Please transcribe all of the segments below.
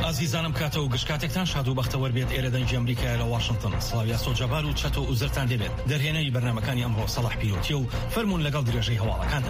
ئازیزانم کاتە و گشتکاتێکتان شاد و بەختەوەر بێت ئێرە دەنجی ئەمریکای لە واشنگتن. سڵاویا سۆجەبار و چەتۆ و زرتان دەبێت. دەرهێنەری بەرنامەکانی ئەمڕۆ سەڵاح پیرۆتیە و فەرموون لەگەڵ درێژەی هەواڵەکاندا.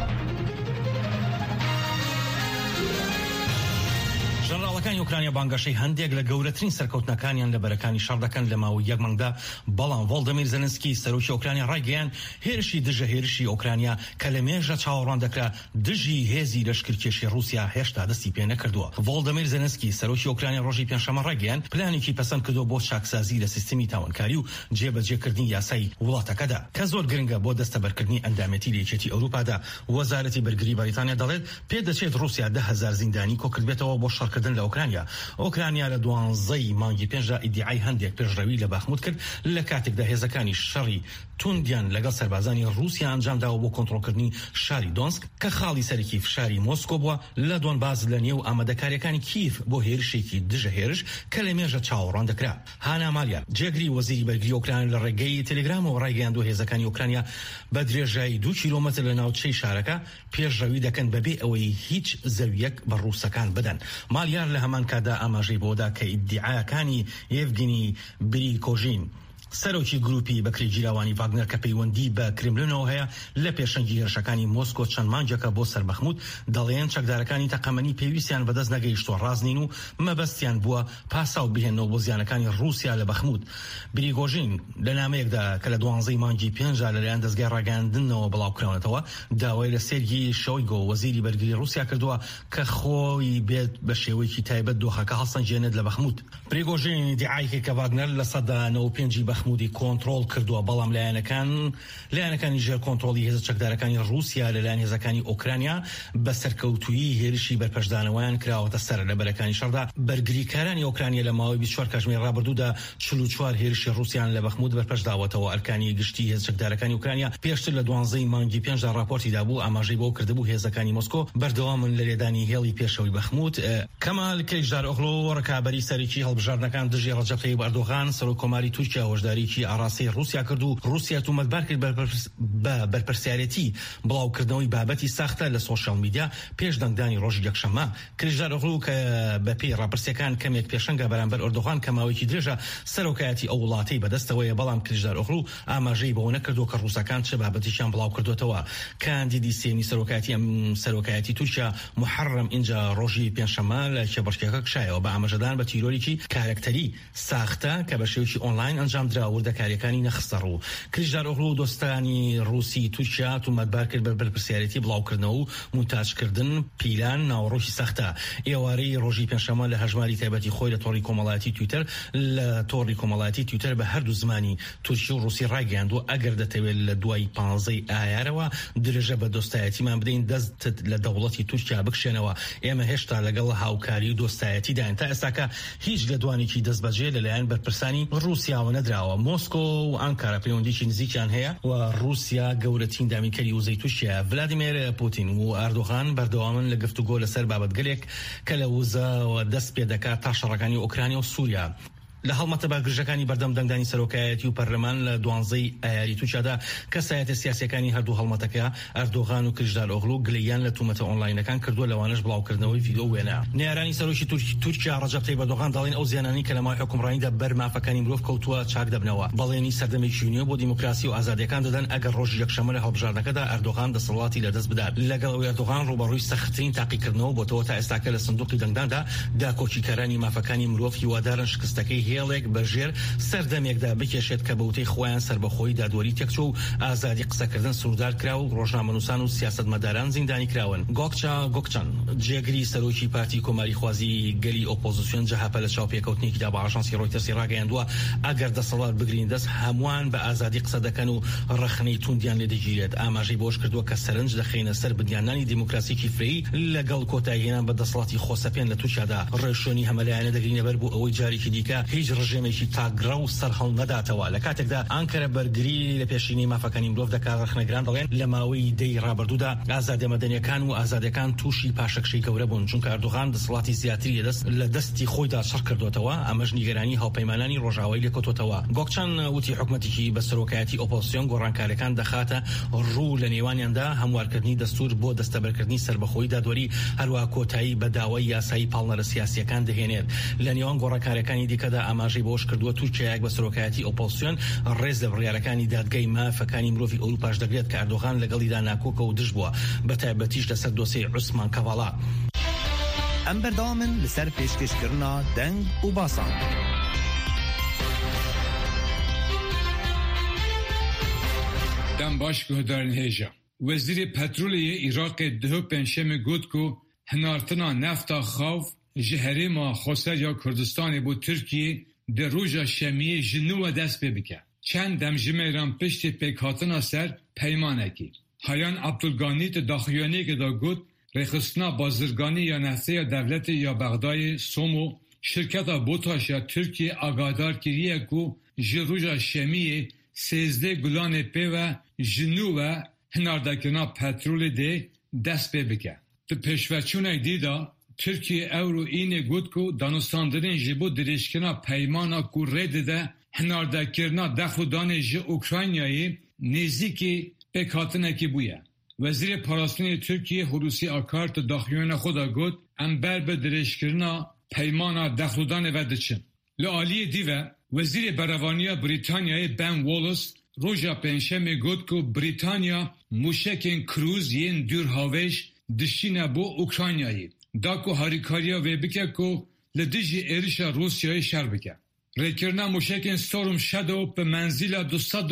ژەنەڕاڵەکانی ئوکرانیا بانگەشەی هەندێک لە گەورەترین سەرکەوتنەکانیان لە بەرەکانی شەڕدەکەن لە ماوەی یەک مانگدا، بەڵام ڤۆڵدەمیر زەلەنسکی سەرۆکی ئوکرانیا ڕایگەیاند هێرشی دژە هێرشی ئوکرانیا کە لە مێژە چاوەڕوان دەکرا دژی هێزی لەشکرکێشی رووسیا هێشتا دەستی پێ نەکردووە. ڤۆڵدەمیر زەلەنسکی سەرۆکی ئوکرانیا ڕۆژی پێنجشەممە ڕایگەیاند پلانێکی پەسەند کردووە بۆ چاکسازی لە سیستەمی تاوانکاری و جێبەجێکردنی یاسای وڵاتەکەدا کە زۆر گرنگە بۆ دەستەبەرکردنی ئەندامەتی لە یەکێتی ئەوروپادا. وەزارەتی بەرگری بەریتانیا دەڵێت پێدەچێت رووسیا 10,000 زیندانی کۆکردبێتەوە بۆ شەڕکردن لە ئوکرانیا. ئوکرانیا لە 12 مانگی پێشدا ئیدعای هەندێک پێشڕەوی لە باخموت کرد لە کاتێکدا هێزەکانی شەڕی توندیان لەگەڵ سەربازانی رووسیا ئەنجامداوە بۆ کۆنتڕۆلکردنی شاری دۆنسک کە خاڵی سەرەکی فشاری مۆسکۆ بووە لە دۆنباس لە نێو ئامادەکاریەکانی کیف بۆ هێرشێکی دژە هێرش کە لە مێژە چاوەڕوان دەکرا. هانا مالیا جێگری وەزیری بەرگری ئوکرانیا لە ڕێگەی تەلێگرامەوە ڕایگەیاندووە هێزەکانی ئوکرانیا بە درێژایی 2 کیلۆمەتر لە ناوچەی شارەکە پێشڕەوی دەکەن بەبێ ئەوەی هیچ زەویەک بە رووسەکان بدەن. مالیار لە هەمان کادا ئاماژەی بۆدا کە ئیدعاکانی یێڤگینی بریکۆژین سەرۆکی گروپی بەکری جیراوانی ڤاگنەر کە پەیوەندی بە کرملینەوە هەیە لە پێشەنگی هێرشەکانی مۆسکۆ چەند مانجەکە بۆ سەربەخموت دەڵێن چەکدارەکانی تەقەمەنی پێویستیان بەدەست نەگەیشتووە ڕازنین و مەبەستیان بووە پاساو بهێنەوە بۆ زیانەکانی رووسیا لە بەخموت. بریگۆژین لە نامەیەکدا کە لە 12 مانگی پێنجا لەلایەن دەستگای ڕاگەاندنەوە بڵاوکراونەتەوە داوای لە سێرگی شۆیگۆ وەزیری بەرگری رووسیا کردووە کە خۆی بێت بە شێوەیەکی تایبەت دۆخەکە هەڵسەنجێنێت لە بەخموت. بریگۆژین دیعایکە کە ڤاگنەر لە سەدا 95 بەخموتی کۆنتڕۆڵ کردووە، بەڵام لایەنەکانی ژێر کۆنتڕۆڵی هێزە چەکدارەکانی رووسیا لەلایەن هێزەکانی ئوکرانیا بە سەرکەوتویی هێرشی بەرپەشدانەوەیان کراوەتە سەر لە بەرەکانی شەڕدا. بەرگریکارانی ئوکرانیا لە ماوەی 24 کاتژمێری ڕابردوودا 44 هێرشی رووسیان لە بەخموت بەرپەشداوەتەوە. ئەرکانی گشتی هێزە چەکدارەکانی ئوکرانیا پێشتر لە 12 مانگی پێنجدا راپۆرتی دابوو ئاماژەی بۆ کردبوو هێزەکانی مۆسکۆ بەردەوامن لە لێدانی هێڵی پێشەوەی بەخموت. کەمال کلیژداروغلو ڕکابەری سەرۆکی هەڵبژاردنەکان دژی ڕەجەب تەیب ئەردۆغان سەرۆکۆماری تورکیا هۆشداریی ئاڕاستەی رووسیا کرد و رووسیا تومەتبار کرد بە بەرپرسیارەتی بڵاوکردنەوەی بابەتی ساختە لە سۆشیال میدیا پێش دەنگدانی ڕۆژی یەکشەممە. کلیژداروغلو کە بە پێی ڕاپرسیەکان کەمێک پێشەنگە بەرامبەر ئەردۆغان کە ماوەیەکی درێژە سەرۆکایەتی ئەو وڵاتەی بەدەستەوەیە، بەڵام کلیژداروغلو ئاماژەی بەوە نەکردو کە رووسەکان چه بابەتیشان بڵاو کردوێتەوە. کاندیدی سێمی سەرۆکایەتی تورکیا محەرڕەم ئینجا ڕۆژی پێنجشەممە لە کێبەشکێکە کشایەوە بە ئاماژەدان بە تیرۆریکی کارکتەری ساختە کە بە شێوەیەکی ئۆنلاین ئەنجام درا وردەکاریەکانی نەخستە ڕوو. کلیژداروغلو دۆستانی رووسی تورکیا تومەتبار کرد بە بەرپرسیارەتی بڵاوکردنەوە و مونتاژکردن پیلان ناوەڕۆکی ساختە. ئێوارەی ڕۆژی پێنجشەممە لە هەژماری تایبەتی خۆی لە تۆڕی کۆمەڵایەتی تویتەر بە هەردوو زمانی تورکی و رووسی ڕایگەیاندووە ئەگەر دەتەوێت لە دوای 15 ئایارەوە درێژە بە دۆستایەتیمان بدەین دەستت لە دەوڵەتی تورکیا بکشێنەوە. ئێمە هێشتا لەگەڵ هاوکاری و دۆستایەتیداین تا ئێستاکە هیچ لەدوانێکی دەستبەجێ لەلایەن بەرپرسانی رووسیاوە نەدراوە. مۆسکۆ و ئەنکارا پەیوەندیی نزیکیان هەیە و رووسیا گەورەترین دامیکەری وزەی تووشیە. ڤلادیمیر پوتین و ئەردۆغان بەردەوامن لە گفتوگۆ لەسەر بابەت گەلێک کە لە وزەوە دەست پێ دەکات تا شەڕەکانی ئوکرانیا و سووریا. لە هەڵمەتە باگرژەکانی بەردەم دەنگدانی سەرۆکایەتی و پەرلەمان لە 12 ئایاری تووشادا کەسایەتە سیاسیەکانی هەردوو هەڵمەتەکە ئەردۆغان و کلیژداروغلو گلەیان لە تومەتە ئۆنلاینەکان کردووە لەوانش بڵاوکردنەوەی ڤیدیۆ وێنە. نێرانی سەرۆکی تورکیا ڕەجەب تەیب ئەردۆغان دەڵێن ئەو زیانانی کە لە ماوەی حکومڕانیدا بەر مافەکانی مرۆڤ کەوتووە چاک دەبنەوە. بەڵێنی سەردەمێکی نوێ بۆ دیموکراسی و ئازادیەکان دەدەن ئەگەر ڕۆژی یەکشەممە لە هەڵبژاردنەکەدا ئەردۆغان دەسەڵاتی لەدەست بدات. لەگەڵ ئەوەی ئەردۆغان ڕوبەڕووی سەختترین تاقیکردنەوە بۆتەوە تا ئێستاکە لە سندوقی دەنگداندا داکۆچیکارانی مافەکانی مرۆڤ هیوادارن شکستەکەی هێڵێک بەژێر سەردەمێکدا بکێشێت کە بەوتەی خۆیان سربەخۆی دادوەری تێکچوو و ئازادی قسەکردن سوودار کرا و ڕۆژنامەنووسان و سیاسەتمەداران زیندانی کراون. گۆکچان جێگری سەرۆکی پارتی کۆماری خوازی گەلی ئۆپۆزیسیۆن جەهاپە لە چاوپێکەوتنێکیدا بە ئاژانسی ڕۆیتەرسی ڕاگەیاندووە ئەگەر دەسەڵات بگرین دەست هەمووان بە ئازادی قسە دەکەن و ڕەخنەی توندیان لێ دەگیرێت. ئاماژەی بۆش کردووە کە سەرنج دەخینە سەر بدیانانی دیموکراسیکی فرەیی لەگەڵ کۆتاییهێنان بە دەسەڵاتی خۆسەپێن لە تووشیادا. ڕێشۆنی هەمەلایەنە دەگرینە بەر بۆ ئەوەی جارێکی دیکە هیچ ڕژێمێکی تاگرە و سەرهەڵ نەداتەوە. لە کاتێکدا ئانکەرە بەرگری لە پێشینەی مافەکانی مرۆڤ دەکات. ڕخنەگران دەڵێن لە ماوەی دەی ڕابردوودا ئازادی مەدەنیەکان و ئازادیەکان تووشی پاشەکشەی گەورە بوون، چونکە ئەردوغان دەسەڵاتی زیاتری لە دەستی خۆیدا شەڕ کردوتەوە. ئەمەش نیگەرانی هاوپەیمانانی ڕۆژاوایی لێکۆتوتەوە. گۆکچان وتی حکوومەتێکی بە سەرۆکایەتی ئۆپۆزیسیۆن گۆڕانکاریەکان دەخاتە ڕوو لە نێوانیاندا هەموارکردنی دەستور بۆ دەستەبەرکردنی سربەخۆیی دادوەری هەروە کۆتایی بە داوای یاسایی پاڵنەرە سیاسیەکان دەهێنێت. لە نێوان گۆڕانکاریەکانی دیکەدا ئاماژەی بۆش کردووە تورکیایەک بە سەرۆکایەتی ئۆپۆزیسیۆن ڕێز لە بڕیارەکانی دادگای مافەکانی مرۆڤی ئەوروپاش دەگرێت کە ئەردۆغان لەگەڵیدا ناکۆکە و دژ بووە، بە تایبەتیش لەسەر دۆسەی عوسمان کەڤاڵا. ئەم بەردەوامن لەسەر پێشکەشکردنا دەنگ و باسان. دەم باش گۆدارن هێژە. وەزیری پەترۆلیە عێراقê dihê pênşemê got ku hinartina nefta xav ji herêma Xweser Kurdistanê bû Tirkiyê di roja şemiyê ji nû ve dest pê bike. Çend demjimêran piştî pêkhatina ser peymanekî. Hayan Abdulganî di daxuyaniyekê de got rêxistina bazirganî ya nefteya devletê ya Bexdayê Somo şirketa BOTAŞ ya Tirkiye agadar kiriye ku ji roja şemiyê 13 gulanê pê ve ji nû ve hinardekirina petrolê dê dest pê bike. Di pêşveçûnê dî da Tirkiye Ewro înê got ku danûstandirên ji bo dirêjkirina peymana ku rê dide hinardekirina dexudanê ji Ukraynayê nêzîkî pêkhatinekî bûye. Wezîrê Parastinê Tirkiye Hulusi Akar di daxuyana xwe de got em ber bi dirêjkirina peymana dexudanê ve diçin. Li aliyê dî ve Wezîrê Berevaniya Brîtanyayê Ben Wallace roja pênşemê got ku Brîtanya mûşekên krûz yên dûrhavêj dişîne bo Ukraynayê. Da ku harîkariya vê bike ku li dijî êrişa Rusyayê şer bike. Rêkirina mûşekên Storm Shadow bi menzîla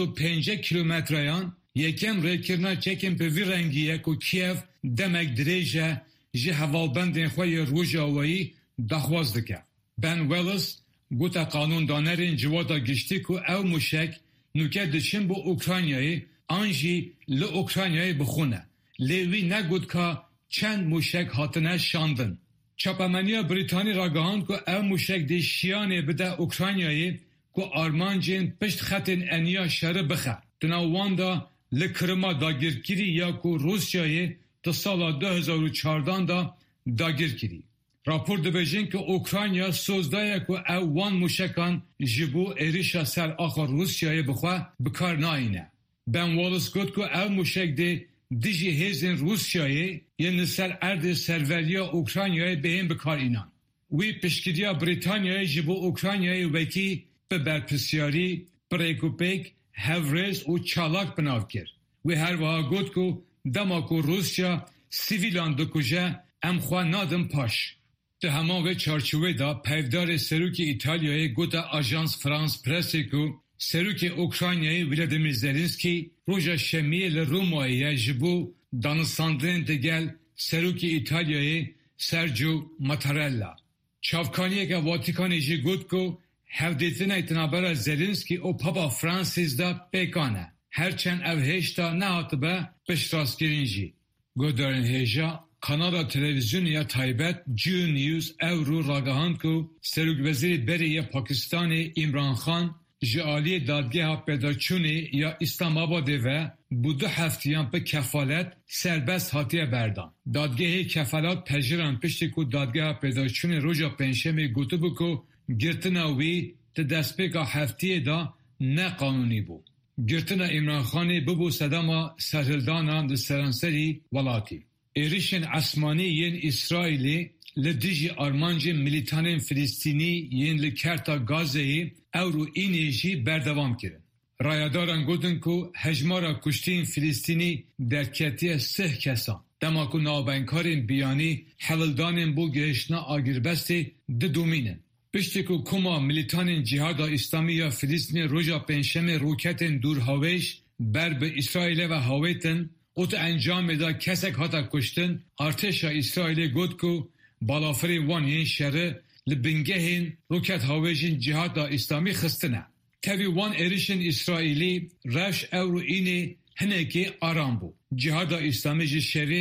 205 kilometreyan yekem rêkirina çekên bi vî rengî ye ku Kiev demek dirêj e ji hevalbendên xwe yê Rojavayî daxwaz dike. Ben Wallace gote qanûndanerên civata giştî ku ew mûşek nûke diçin bo Ukraynayê an jî li Ukraynayê bixûne. Lê wî negot ka çend mûşek hatine şandin. Çapemeniya Brîtanî ragihand ku ew mûşek dê şiyanê bide Ukraynayê ku armancên pişt xetên eniya şerê bixe. Di nav wan da li Kirima dagirkirî ya ku Rusyayê di sala 2014 da dagirkirî. Rapor dibêjin ku Ukrayna sozdaye ku ew wan mûşekan ji bo êrişa ser axa Rusyayê bixwe bikar nayîne. Ben Wallace got ku ew mûşek dê dijî hêzên Rusyayê yên li ser erdê serveriya Ukraynayê bêhên bikarînan. Wî piştgiriya Brîtanyayê ji bo Ukraynayê wekî bi berpirsyarî, pirêkûpêk, hevrêz û çalak binav kir. Wî her wiha got ku dema ku Rusya sivîlan dikuje em xwe nadin paş. Di hema vê çarçovê da pevdarê Serokê İtalyayê gote Ajans France Pressê ku Serokê Ukraynayê Volodymyr Zelenskî roja şemiyê li Romayê ji bo danûstandinên digel Serokê İtalyayê Sergio Mattarella. Çavkaniyeke Vatikanê jî got ku hevdîtinê tinabera Zelenskî û Papa Francis da pêkan e. Herçend ev hêşta nehatibe piştrastkirin jî. Godarên hêja Kanada Televizyonu taybet Geo News Evro ragihand ku Serokvezîrê Berê ya Pakistanê İmran Xan ji aliyê dadgeha pêdaçûnê ya İslamabadê ve bu du heftiyan bi kefalet serbest hatiye berdan. Dadgehê kefalet pejîran piştî ku dadgeha pêdaçûnê roja pênşemê gotibû ku girtina wî di destpêka heftiyê da ne qanûnî bû. Girtina İmran Xanê bibû sedema serhildanan di seranserî welatî. Êrişên esmanî yên İsraîlê li dijî armancên militanên Filîstînî yên li kerta Gazeyê Ewro înê jî berdevam kirin. Rayadaran gotin ku hejmara kuştiyên Filîstînî derketiye 6 kesan. Dema ku navbenkarên biyanî hewildanên bo gihiştina agîrbestê didomînin. Piştî ku koma militanên Cihada İslamî ya Filîstînê roja pênşemê roketên dûrhavêj ber bi İsraîlê ve hawêtin ot encamê da kesek hata kuştin, artêşa İsraîlê got ku balafirên wan yên şerê li bingehên roket hawêjên Cihada İslamî xistine. Tevî wan êrişên İsraîlî rewş Ewro înê hinekî aram bû. Cihada İslamî ji şevê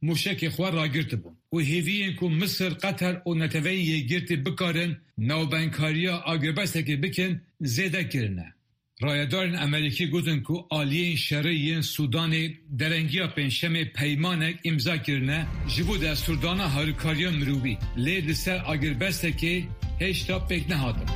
موشک خواه را گرت بون و هیویین که مصر قطر و نتوهی گرت بکارن نوبنکاریا آگربسته که بکن زیده کرنه. رایدارن امریکی گوتن که آلیین شرعیین سودان درنگیا پنشم پیمانک امضا کرنه جبو دستوردانا هاروکاریا مروبی لید لسر آگربسته که هشتا پک نهادن.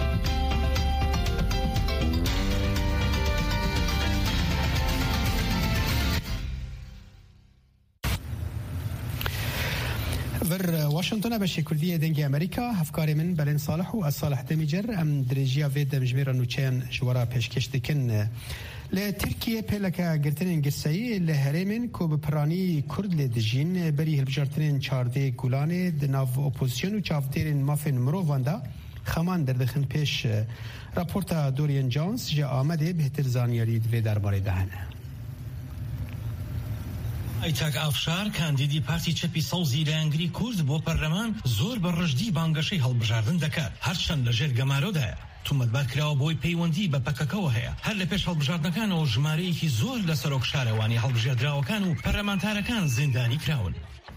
ور واشنطن بشي كردية دنجي أمريكا هفكاري من بلين صالح والصالح دمجر أم دريجيا فيد مجميرا نوچين جوارا پیشکش دکن لتركيا بلكا قرتنين قسائي لهرمين كو بپراني كرد لدجين بري هلبجارتنين چارده گولاني دناف اپوزيشن و چافتيرين مافن مروفاندا خمان دردخن پیش راپورتا دوريان جونز جا آمده بهتر زانياري دوی درباره دهنه. ئایتاک ئافشار کاندیدی پارتی چەپی سەوزی لە ئەنگری کورد بۆ پەرلەمان زۆر بە ڕژدی بانگەشەی هەڵبژاردن دەکات هەرچەند لەژێر گەمارۆدایە تومەتبار کراوە بۆی پەیوەندی بە پەکەکەوە هەیە هەر لە پێش هەڵبژاردنەکانەوە ژمارەیەکی زۆر لە سەرۆک شارەوانی هەڵبژێردراوەکان و پەرلەمانتارەکان زیندانی کراون.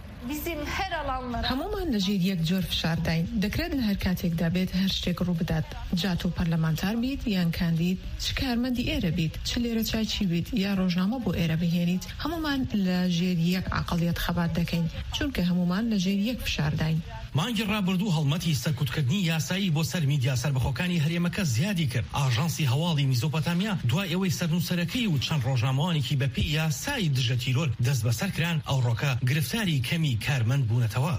هەمومان لەژێر یەک جۆر فشارداین دەکرێت لە هەر کاتێکدا بێت هەر شتێک ڕوو بدات جات و پەرلەمانتار بیت یان کاندید چ کارمەندی ئێرە بیت چ لێرە چایچی بیت یا ڕۆژنامە بۆ ئێرە بهێنیت هەمومان لە ژێر یەک عەقڵیەت خەبات دەکەین چونکە هەمومان لە ژێر یەک فشارداین. مانگی ڕابردوو هەڵمەتی سەرکوتکردنی یاسایی بۆ سەر میدیا سەربەخۆکانی هەرێمەکە زیادی کرد. ئاژانسی هەواڵی میزۆپۆتامیا دوای ئەوەی سەرنووسەرەکەی و چەند ڕۆژنامەوانێکی بە پێی یاسایی دژە تیرۆر دەست بەسەر کران ئەوڕۆکە گرفتاری کەمی کارمەند بوونەتەوە.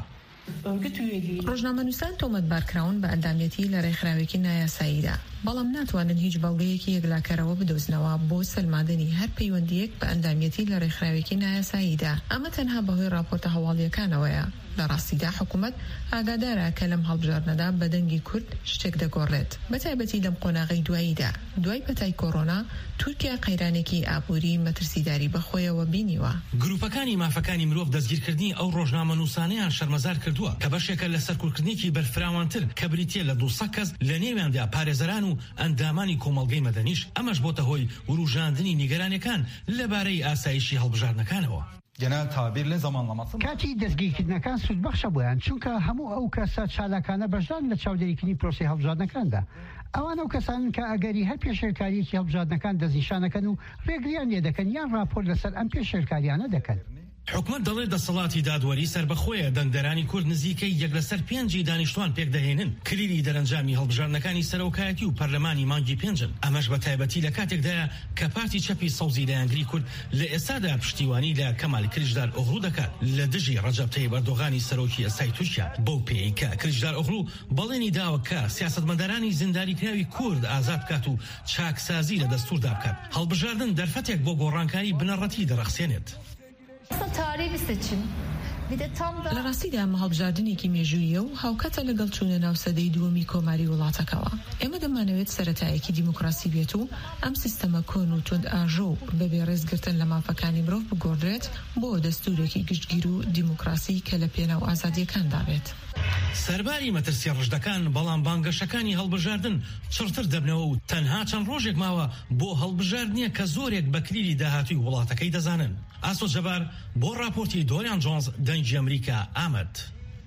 ڕۆژنامەنووسان تۆمەتبارکراون بە ئەندامەتی لە ڕێکخراوێکی نایاساییدا بەڵام ناتوانن هیچ بەڵگەیەکی یەکلاکەرەوە بدۆزنەوە بۆ سەلماندنی هەر پەیوەندیەک بە ئەندامەتی لە ڕێکخراوێکی نایاساییدا ئەمە تەنها بەهۆی راپۆرتە هەواڵیەکانەوەیە. لە ڕاستیدا حکوومەت ئاگادارە کە لەم هەڵبژاردنەدا بە دەنگی کورد شتێک دەگۆڕێت بەتایبەتی لەم قۆناغەی دواییدا دوای پەتای کۆڕۆنا تورکیا قەیرانێکی ئابووری مەترسیداری بەخۆیەوە بینیوە. گروپەکانی مافەکانی مرۆڤ دەستگیرکردنی ئەو ڕۆژنامەنووسانەیان شەرمەزار کردووە کە بەشێکە لە سەرکوتکردنێکی بەرفراوانتر کە بریتیە لە 200 کەس لە نێویاندا پارێزەران و ئەندامانی کۆمەڵگەی مەدەنیش ئەمەش بۆتە هۆی وروژاندنی نیگەرانیەکان لەبارەی ئاسایشی هەڵبژاردنەکانەوە. genel tabirle zamanlaması. کاتی دەستگیرکردنەکان سودبەخشە بۆیان چونکە هەموو ئەو کەسە چالاکانە بەشدان لە چاودێریکردنی پرۆسی هەڵبژاردنەکاندا ئەوان ئەو کەسانن کە ئەگەری هەر پێشێرکاریەکی هەڵبژاردنەکان دەستنیشانەکەن و ڕێگریان لێ دەکەن یان راپۆرت لەسەر ئەم پێشێرکاریانە دەکەن. حکومت دەڵێت دەسەڵاتی دادوەری سربەخۆیە دەنگدەرانی کورد نزیکەی 1/5 دانیشتوان پێک دەهێنن کلیلی دەرەنجامی هەڵبژاردنەکانی سەرۆکایەتی و پەرلەمانی مانگی پێنجن ئەمەش بە تایبەتی لە کاتێکدایە کە پارتی چەپی سەوزی لە ئەنگری کورد لە ئێستادا پشتیوانی لە کەمال کلیژدار ئۆغڵو دەکات لە دژی ڕەجەب تەیب ئەردۆغانی سەرۆکی ئەسای تورکیا بەو پێی کە کلیژدار ئۆغڵو بەڵێنی داوە کە سیاسەتمەدارانی زینداریکراوی کورد ئازاد بکات و چاکسازی لە دەستووردا بکات هەڵبژاردن دەرفەتێک بۆ گۆڕانکاری بنەڕەتی دەرەخسێنێت. Tarihi bir seçim. Bir de tam da لە ڕاستیدا ئەمە هەڵبژاردنێکی مێژوویە و هاوکاتە لەگەڵ چوونە ناو سەدەی دووەمی کۆماری وڵاتەکەوە. ئێمە دەمانەوێت سەرەتایەکی دیموکراسی بێت و ئەم سیستەمە کۆن و تند ئاژۆ بەبێ ڕێزگرتن لە مافەکانی مرۆڤ بگۆڕێت بۆ دەستورێکی گشتگیر و دیموکراسی کە لە پێناو ئازادیەکاندا بێت. سەرباری مەترسی ڕژدەکان بەڵام بانگەشەکانی هەڵبژاردن چڕتر دەبنەوە و تەنها چەند ڕۆژێک ماوە بۆ هەڵبژاردنیە کە زۆرێک بە کلیلی داهاتووی وڵاتەکەی دەزانن. ئاسۆ جەبار بۆ راپۆرتی دۆریان جۆنز دەنگی ئەمریکا ئامەد.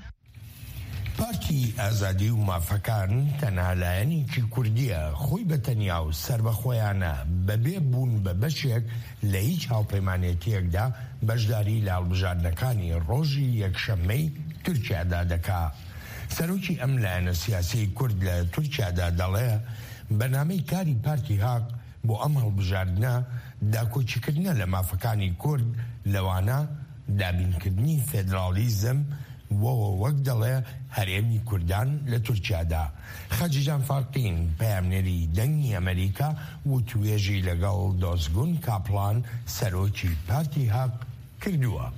پارتی ئازادی و مافەکان تەنها لایەنێکی کوردیە خۆی بەتەنیا و سربەخۆیانە بەبێ بوون بە بەشێک لە هیچ هاوپەیمانێتیەکدا بەشداری لە هەڵبژاردنەکانی ڕۆژی یەکشەممەی تورکیادا دەکا. سەرۆکی ئەم لایەنە سیاسی کورد لە تورکیادا دەڵێ بەنامەی کاری پارتی هاق بۆ ئەم هەڵبژاردنە داکۆچیکردنە لە مافەکانی کورد لەوانە دابینکردنی فێدرالیزم وەک دەڵێ هەرێمی کوردان لە تورکیادا. خەجیجان فارقین پەیامنێری دەنگی ئەمریکا و توێژی لەگەڵ دۆزگون کاپڵان سەرۆکی پارتی هاق کردووە.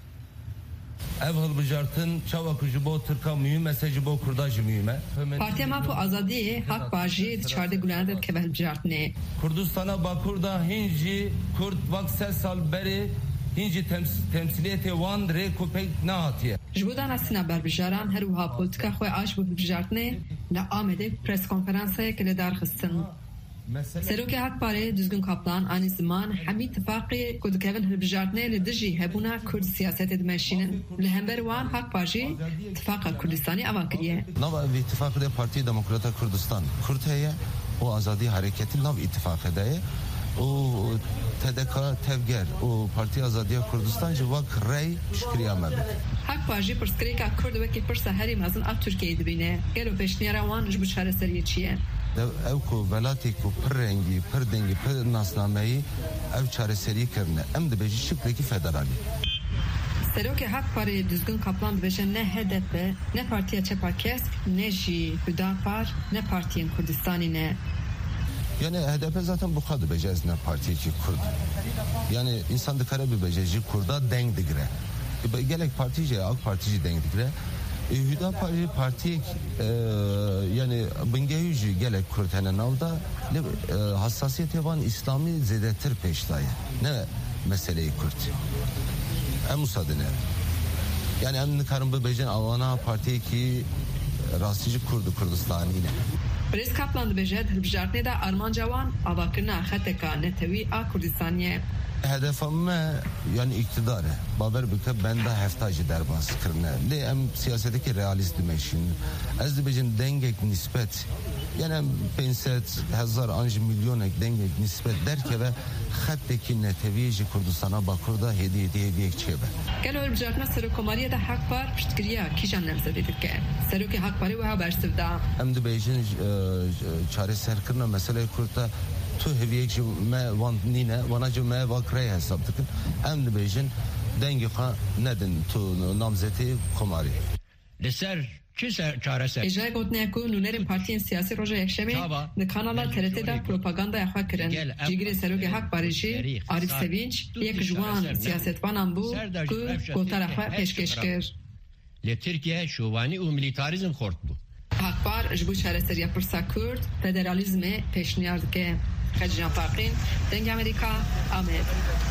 ev hilbijartin çavak ji bo Tirka mühim ji bo Kurda jî mühim e. Partiya Mapo Azadiyê hak bajiyê çarde gulan derkeve hilbijartinê. Kurdistana Bakur'da hinci Kurd vak sel sal berê hinci temsiliyetê wan rê ku pek nehatiye. Ji bo danastina berbijaran her wiha politika xwe aş bû hilbijartinê li Amedê preskonferansayek li darxistin. سروک حق پاره düzgün kaplan aynı zaman hemi ittifaqi ku dikevin hilbijartine li dijî hebûna Kurd siyasetê dimeşînin li hember wan haq parjî ittifaqa Kurdistanê ava kiriye. Nava ev ittifaqı de Partiya Demokrata Kurdistan Kurd heye o azadî hareketi nav ittifaqı de o TDK tevger o Partiya Azadiya Kurdistan ji vak rey pişkiriya me bike. Haq parjî pirsgirêka Kurd wekî pirsa herî mezin a Tirkiyeyê dibîne. Gelo pêşniyara wan ji bo çareseriyê çi ye? Ew ku velatê ku pir rengî, pir dengî, pir nasnameyî ev çareserî kirine. Em dibêjî şiklekî federalî. Serokê Hak Parê düzgün kaplan dibêje ne HDP, ne Partiya Çepakesk, ne jî Hüdapar, ne Partiyên Kurdistanê ne. Yani HDP zaten bu kadar becez ne partiyeki Kurd. Yani insan dikare bir becezi Kurda denk digre. Gelek partici, AK partici denk digre. Hüdapar partiyek yani bingehücü gelek Kurd hene navda hassasiyet yapan İslami zedetir peştayı. Ne meseleyi Kurd? En musadene. Yani en karın bir becen avana partiyeki rastıcı Kurdu Kurdistan'ı yine. Brez Kaplan dibêje hilbijartinê de armanca wan avakirina xeteka netewî a Kurdistaniyê. Hedefim yani iktidarı. Baber bike bende heftacı derbas kırne. De em siyasetteki realist dimeşin. Ez dibêjim dengek nispet. Yani em 500,000 anji milyonek dengek nispet derke ve xetteki netewî Kurdistan'a Bakur'da hediye çebe. Gelo hilbijartina Serokkomariyê de Hak Par piştgiriya kîjan nemzedê dike. Serokê Hak Parê wiha bersiv em dibêjin çareserkirina meseleyê Kurt'a tu heviyek ji me van nîne wana ji me vakrey hesab dikin em dibêjin dengê xwe nedin tu namzetê komarî. Li ser çi çareser? Êjayê gotiye ku nûnerên partiyên siyasî roja yekşemê di kanala TRT de propagandaya xwe kirin. Cîgirê Serokê Hak Parê jî Arif Sevinç yek ji wan siyasetvanan bû ku gotara xwe pêşkêş kir. Li Tirkiye şovanî û milîtarizm xort bû. Hak Par ji bo çareseriya pirsa Kurd federalizmê pêşniyar dike. Xeciyan Faqîn, Dengê Amerîka, Amed.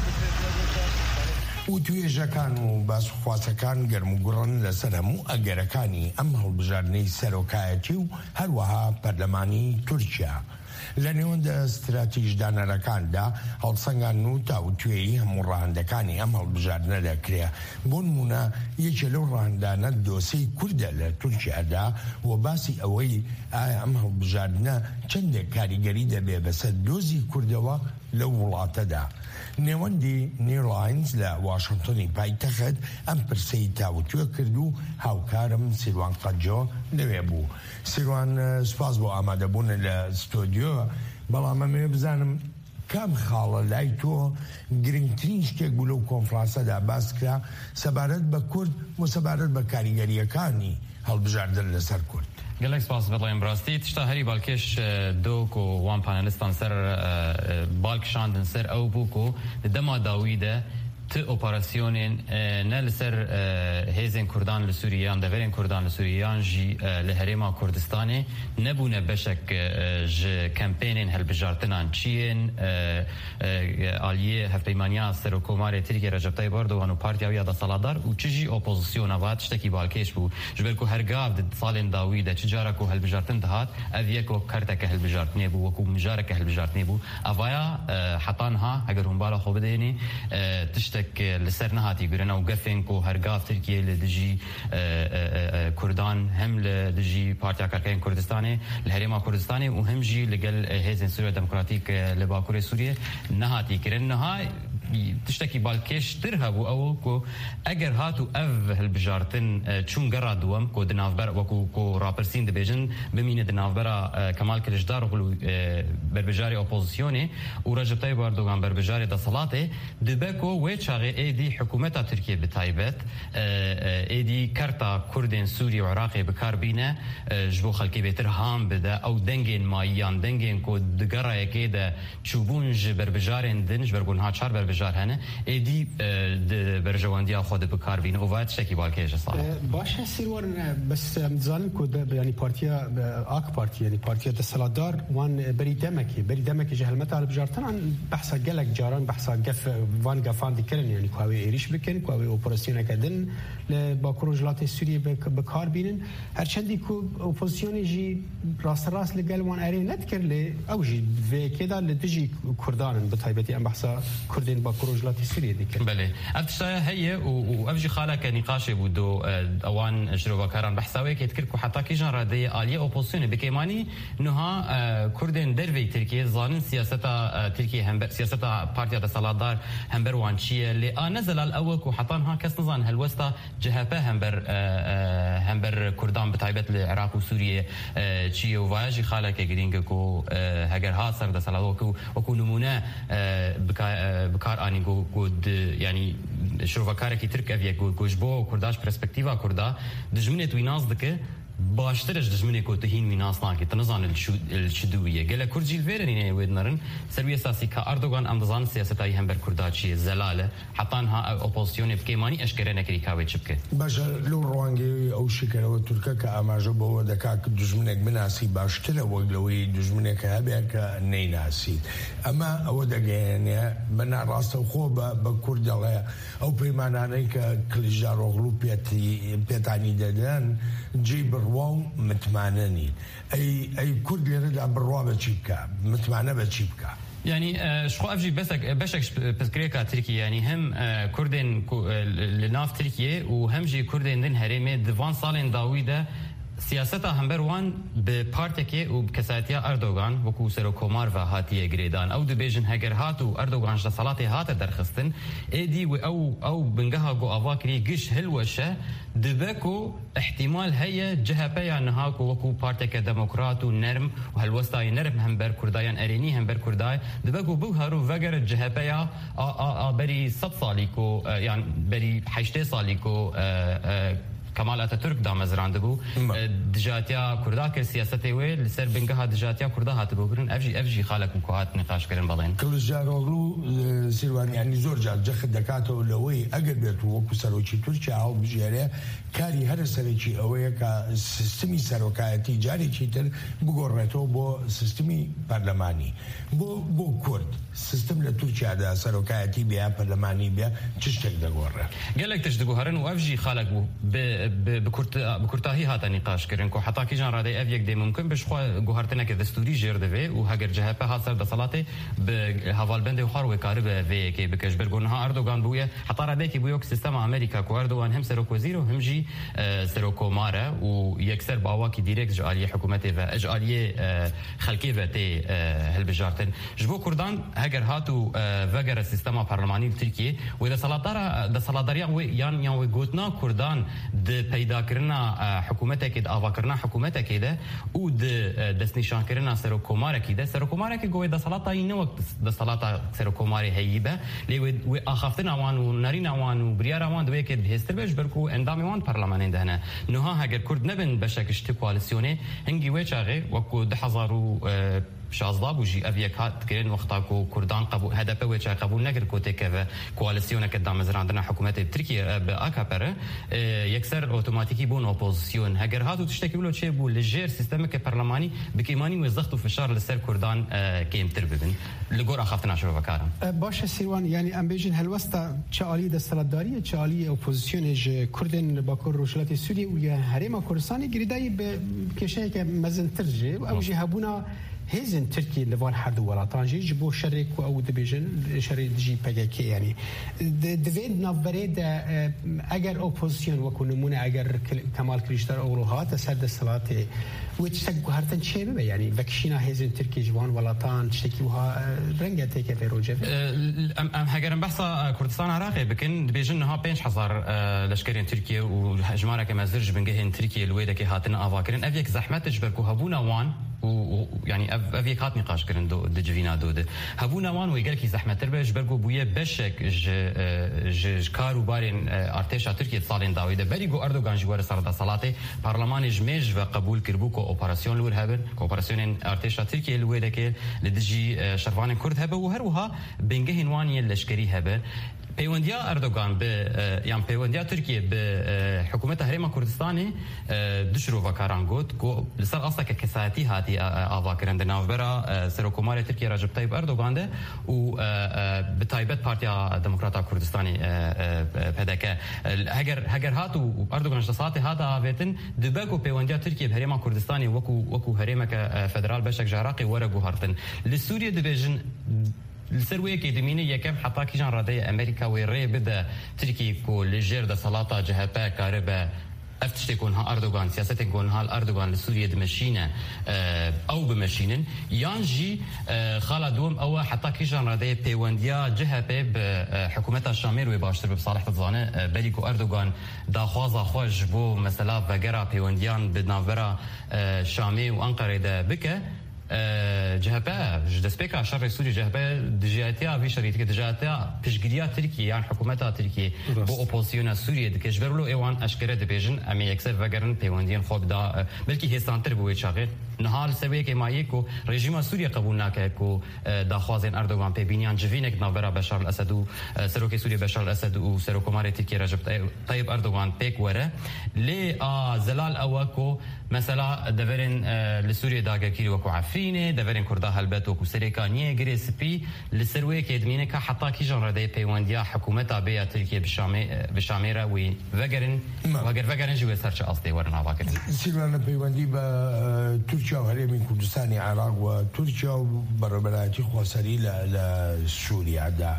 و توێژەکان و باسخواسەکان گەرموگوڕن لەسەر هەموو ئەگەرەکانی ئەم هەڵبژاردنەی سەرۆکایەتی و هەروەها پەرلەمانی تورکیا لە نێوەندە استراتیژدانەرەکاندا هەڵسەنگان و تاوتوێیی هەموو ڕاهەندەکانی ئەم هەڵبژاردنە دەکرێ بۆ نمونە یەکێ لەو ڕاهەندانە دۆسەی کوردە لە تورکیادا و باسی ئەوەی ئایا ئەم هەڵبژاردنە چەندێک کاریگەری دەبێ بەسەر دۆزی کوردەوە لەو وڵاتەدا. نێوەندی نیرلاینز لە واشنگتنی پایتەخت ئەم پرسەی تاوتوێ کرد و هاوکارم سیروان قەجۆ لەوێ بوو. سیروان سوپاس بۆ ئامادەبوون لە ستۆدیۆ بەڵام ئەمێ بزانم کام خاڵە لای تۆ گرنگترین شتێک بوو لەو کۆنفرانسەدا باس کرا سەبارەت بە کورد و سەبارەت بە کاریگەریەکانی هەڵبژاردن لەسەر کورد. گەلێک سپاس بەڵێن ڕاستی تشتا هەری باڵکێش دۆک و وان پانەلیستان سەر باڵکشاندن سەر ئەو بووک و دەما داویدە ت ئۆپەراسیۆنێن نە لەسەر هێزên کوردان لە سووریان دەڤێرên کوردان لە سووریان ژی لە هەرێما کوردستانê nebûne beşek ji kempênên helbijartinan çiyên aliyê hevpeymaniya Serokkomarê Tirkiye Recep Tayyip Erdogan û Partiya ya da saladar û çi jî opozisyona vat tiştekî balkêş bû ji ber ku hergav di salên dawî de çi cara ku helbijartin dihat ev yek kerteke helbijartinê bû wekû mijareke helbijartinê bû evaya hetan ha eger hûn bala xwe bidênê tiştek li ser nehatî birina û gefên ku hergav Tirkiye li dijî Kurdan hem li dijî Partiya Karkerên Kurdistanê li herêma Kurdistanê û hem jî li gel hêzên Sûriya Demokratîk li Bakurê Sûriye nehatî kirin. Niha tiştekî balkêştir hebû ew ku eger hatû ev hilbijartin çûn gera duwem ku di navber wekû ku rapirsîn dibêjin bimîne di navbera Kemal Kılıçdaroğlu berbijarê opozisyonê û Recep Tayyip Erdogan berbijarê desalatê dibe ku wê çaxê êdî hikûmeta Tirkiye bi taybet êdî kerta Kurdên Sûriye û Iraqê bikar bîne ji bo xelkê bêtir ham bide ew dengên mayiyan dengên ku di gerayekê de çûbûn ji berbijarên din ji ber ku niha çar berbijar هلبجار هنه ادي برجواندیا خود بکار بین او وقت شکی بالکیش صار باشه سیروار بس مزالن کود یعنی پارتیا آک پارتی یعنی پارتیا دستلادار وان بری دمکی جهلمت هلبجارتن عن بحث جلک جاران بحث گف وان گفان دیکرن یعنی کوی ایریش بکن کوی اپراسیون کردن با کروجلات سوریه بکار بینن هرچندی کو اپوزیسیون جی راست لگل وان اری نتکر لی او جی و کدا لتجی کردان بتایبتی ام بحثا کردین با کروجلات سوریه دیکر بله افتشا هي وابجي خالك نقاش بودو اوان شروع كاران بحثاوي كيتكركو حتى كي جان راديه اليه اوبوزيسيون بكيماني نها كردين درفي تركيا زانن سياستا تركيا هم سياستا بارتيا دسالادار همبر وانشيه اللي نزل الاول كو حطانها كاس نظام هالوسطى جهبه همبر كردان بتايبت العراق وسوريا تشي وفاجي خالك جرينكو هاجر هاسر دسالادو وكو نمونه بكار اني جود يعني شوفا كاركي ترك افيا جوجبو كرداش برسبكتيفا كردا دجمنت ويناز دكه باشترش دجمنه کو تهین ویناس ناکی تنظان الشدویه گله کرجی الفيرني ودنرن سربيه اساسي كاردوغان امضان سياستاي هم بر كرداچي زلاله حتى انها اوبوزيسيون بكيماني اشكره نكري كاوي چبكه باش لو روانگي او شكره تركا كاماجو بو دكاك دجمنك بناسي باشتله وغلوي دجمنك هبك نيناسي اما او دغينيا بنا راسو خو بكرد الله او بيمانانيك كليجارو غلوبيتي بيتاني ددان جيب روان متمعنانين اي كرد يرد بالروابه تشيبكا متمعنى بتشيبكا يعني شخو افجي بشك بسكريكا تركيا يعني هم كردين لناف تركيا وهم جي كردين دين هرمي دفان صالين داويده سیاستا همبر وان به پارتکی و کساتیا اردوغان وکو سروکومار و هاتیه گریدان او دبیجن هگر هاتو اردوغان جدا صلاتی هات درخستن ایدی و او بنگها گو اواکری گش هلوشه دبکو احتمال هي جهبه نهاكو وكو بارتك ديمقراط ونرم وهالوسطاي نرم همبر كردايان اريني همبر كرداي دبكو بوهارو فجر جهبه بري 100 صاليكو يعني بري 8 صاليكو كمال اتاتورك دامزراندبو دجاتيا كردا كر سياسته وي لسر بنگها دجاتيا كردا هاتبو كرن افجي خالك وكوات نقاش كرن بالين كل جاروغلو سيروان يعني زور جال جخ دكاتو لوي اقربت وكو سروچي تركيا او بجيره كاري هر سرچي اوي كا سيستمي سروكايتي جاري چيتر بغورتو بو سيستمي برلماني بو كرد سيستم لتركيا دا سروكايتي بيا برلماني بيا تشتك دغوره قالك تشدغو هرن وافجي خالك بكرتاهي هاتا نقاش كرن كو حتى كي جان رادي افيك دي ممكن باش خو غوهرتنا كدستوري جيردفي وهاجر جهبه هاسر دصلاته بهافال بند وخار وكارب في كي بكشبرغونها اردوغان بويا حتى راديكي بويوك سيستم امريكا كو اردوغان هم سروك وزير وهم جي سروكو مارا ويكسر باواكي ديريكت جاليه حكومتي اجاليه خلكي فتي هالبجارتن جبو كردان هاجر هاتو فاجر السيستم البرلماني بتركيا واذا دصلاداريا يعني وغوتنا كردان د پیدا کرنا حکومت کې د اوا کرنا حکومت کې ده او د دسنیشان کرنا سروکومار کې ده سروکومار کې ګوي د صلاته نه وخت د صلاته سروکومار هيبه لوي و اخفتنا وان و نارينا وان و بريار وان دوی کې هستربش برکو اندام وان پارلمان ده نه هاگر کرد نبن بشکشت کواليسيوني هنگي وچاغه وکو 10000 شازداب وجي افيكات كرين وقتاكو كردان قبول هدف وجه قبول نقر كوتيكا كواليسيون قدام زراندنا حكومه تركيا باكابر يكسر اوتوماتيكي بون اوبوزيسيون هاجر هاتو تشتكي له شيء بو لجير سيستمك برلماني بكيماني وزختوا فشار لسر كردان كيم ترببن لغور اخفتنا شو فكارم باشه سيوان يعني ام بيجن هالوسطا تشالي دستلداريه تشالي اوبوزيسيون كردن باكور روشلات سوري ويا هريما كردستاني جريداي بكشيك مزن ترجي او جهبونا هزن تركي لوان حد ولاتان جي بو شريك او دبيجن شريك جي بيكي يعني دفيد نافريد اگر اوبوزيسيون وكونمونه اگر كمال كليشتر اوروهات سد الصلاه وتشتكوا هرتن شيء يعني فكشينا هزن تركي جوان ولاتان تشتكيوها رنجتك في روجف ام هاجرن بحثا كردستان عراقي بكن دبيجن ها 5000 لشكرين تركيا وجماره كما زرج بنجهن تركيا الويدك هاتنا افاكرين افيك زحمتش بركو هبونا وان يعني افيك هات نقاش كرن دو دجفينا دود هبونا وان ويقال كي زحمه تربش برغو بويه بشك ج كارو بارين ارتشا تركيا صالين داويده بريغو اردوغان جوار سردا صلاته برلمان جميج و قبول كربوكو اوبراسيون لور هبن كوبراسيون ارتشا تركيا الويدك لدجي شرفان كرد هبه وهروها بنجهن واني لشكري هبه پیوندیا اردوغان به یان پیوندیا ترکیه به حکومت هرم کردستانی دشرو وکاران گوت کو لسر اصلا که کساتی هاتی آوا کرند ناوبرا سرکومار ترکیه رجب طیب اردوغان ده و به تایبت پارتیا دموکراتا کردستانی پدکه هگر هاتو اردوغان جلساتی هاتا آویتن دبکو پیوندیا ترکیه به هرم کردستانی وکو هرم که فدرال بشک جراقی ورگو هرتن لسوریه دبیجن السروية كيدميني يكم حتى كيجان رادية أمريكا ويري بدا تركي كو لجير دا صلاة جهبا كاربا افتشتي كونها أردوغان سياستي كونها الأردوغان لسوريا دمشينة أو بمشينن يانجي خالا دوم أو حتى كيجان رادية بيوانديا جهبا بحكومة الشامير وباشتر بصالح تظانة بليكو أردوغان دا خوازا خوش بو مثلا فقرا بيوانديان بدنافرا شامي وأنقرة دا بكا جهبه دسبيكا شر سوريا جهبه دجاتيا في شريطه دجاتيا بشجريا تركيا يعني حكومتها تركيا بو اوبوزيسيون سوريا دكجبرلو ايوان اشكره دبيجن امي يكسر فغرن بيوندين خوب دا بلكي هيسانتر بو شاغل نهار سوي كمايكو رژیم سوريا قبول ناكو داخوازن اردوغان ببينيان جوينك نافرا بشار الاسد سروك سوريا بشار الاسد وسروكومار تركيا رجب طيب اردوغان بيك ورا لي زلال اوكو مثلا دفرن لسوريا داغا كيلو وكو عفينه دفرن كردا هلبت وكو سريكانيه جريسبي لسروي كيدمينك حتى كي جان ردي بيوانديا حكومتها بيا تركيا بشاميره وي فغرن جو سرچ اصلي ورنا واكن سيلوانا بيواندي با تركيا وهرم كردستان عراق وتركيا وبربراتي خواسري لسوريا دا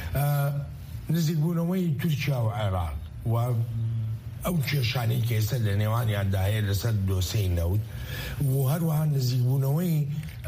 نزيبونوي تركيا وعراق و او کێشانەی کێسە لە نێوانیاندا هەیە لەسەر دۆسەی نەوت و هەروەها نزیکبوونەوەی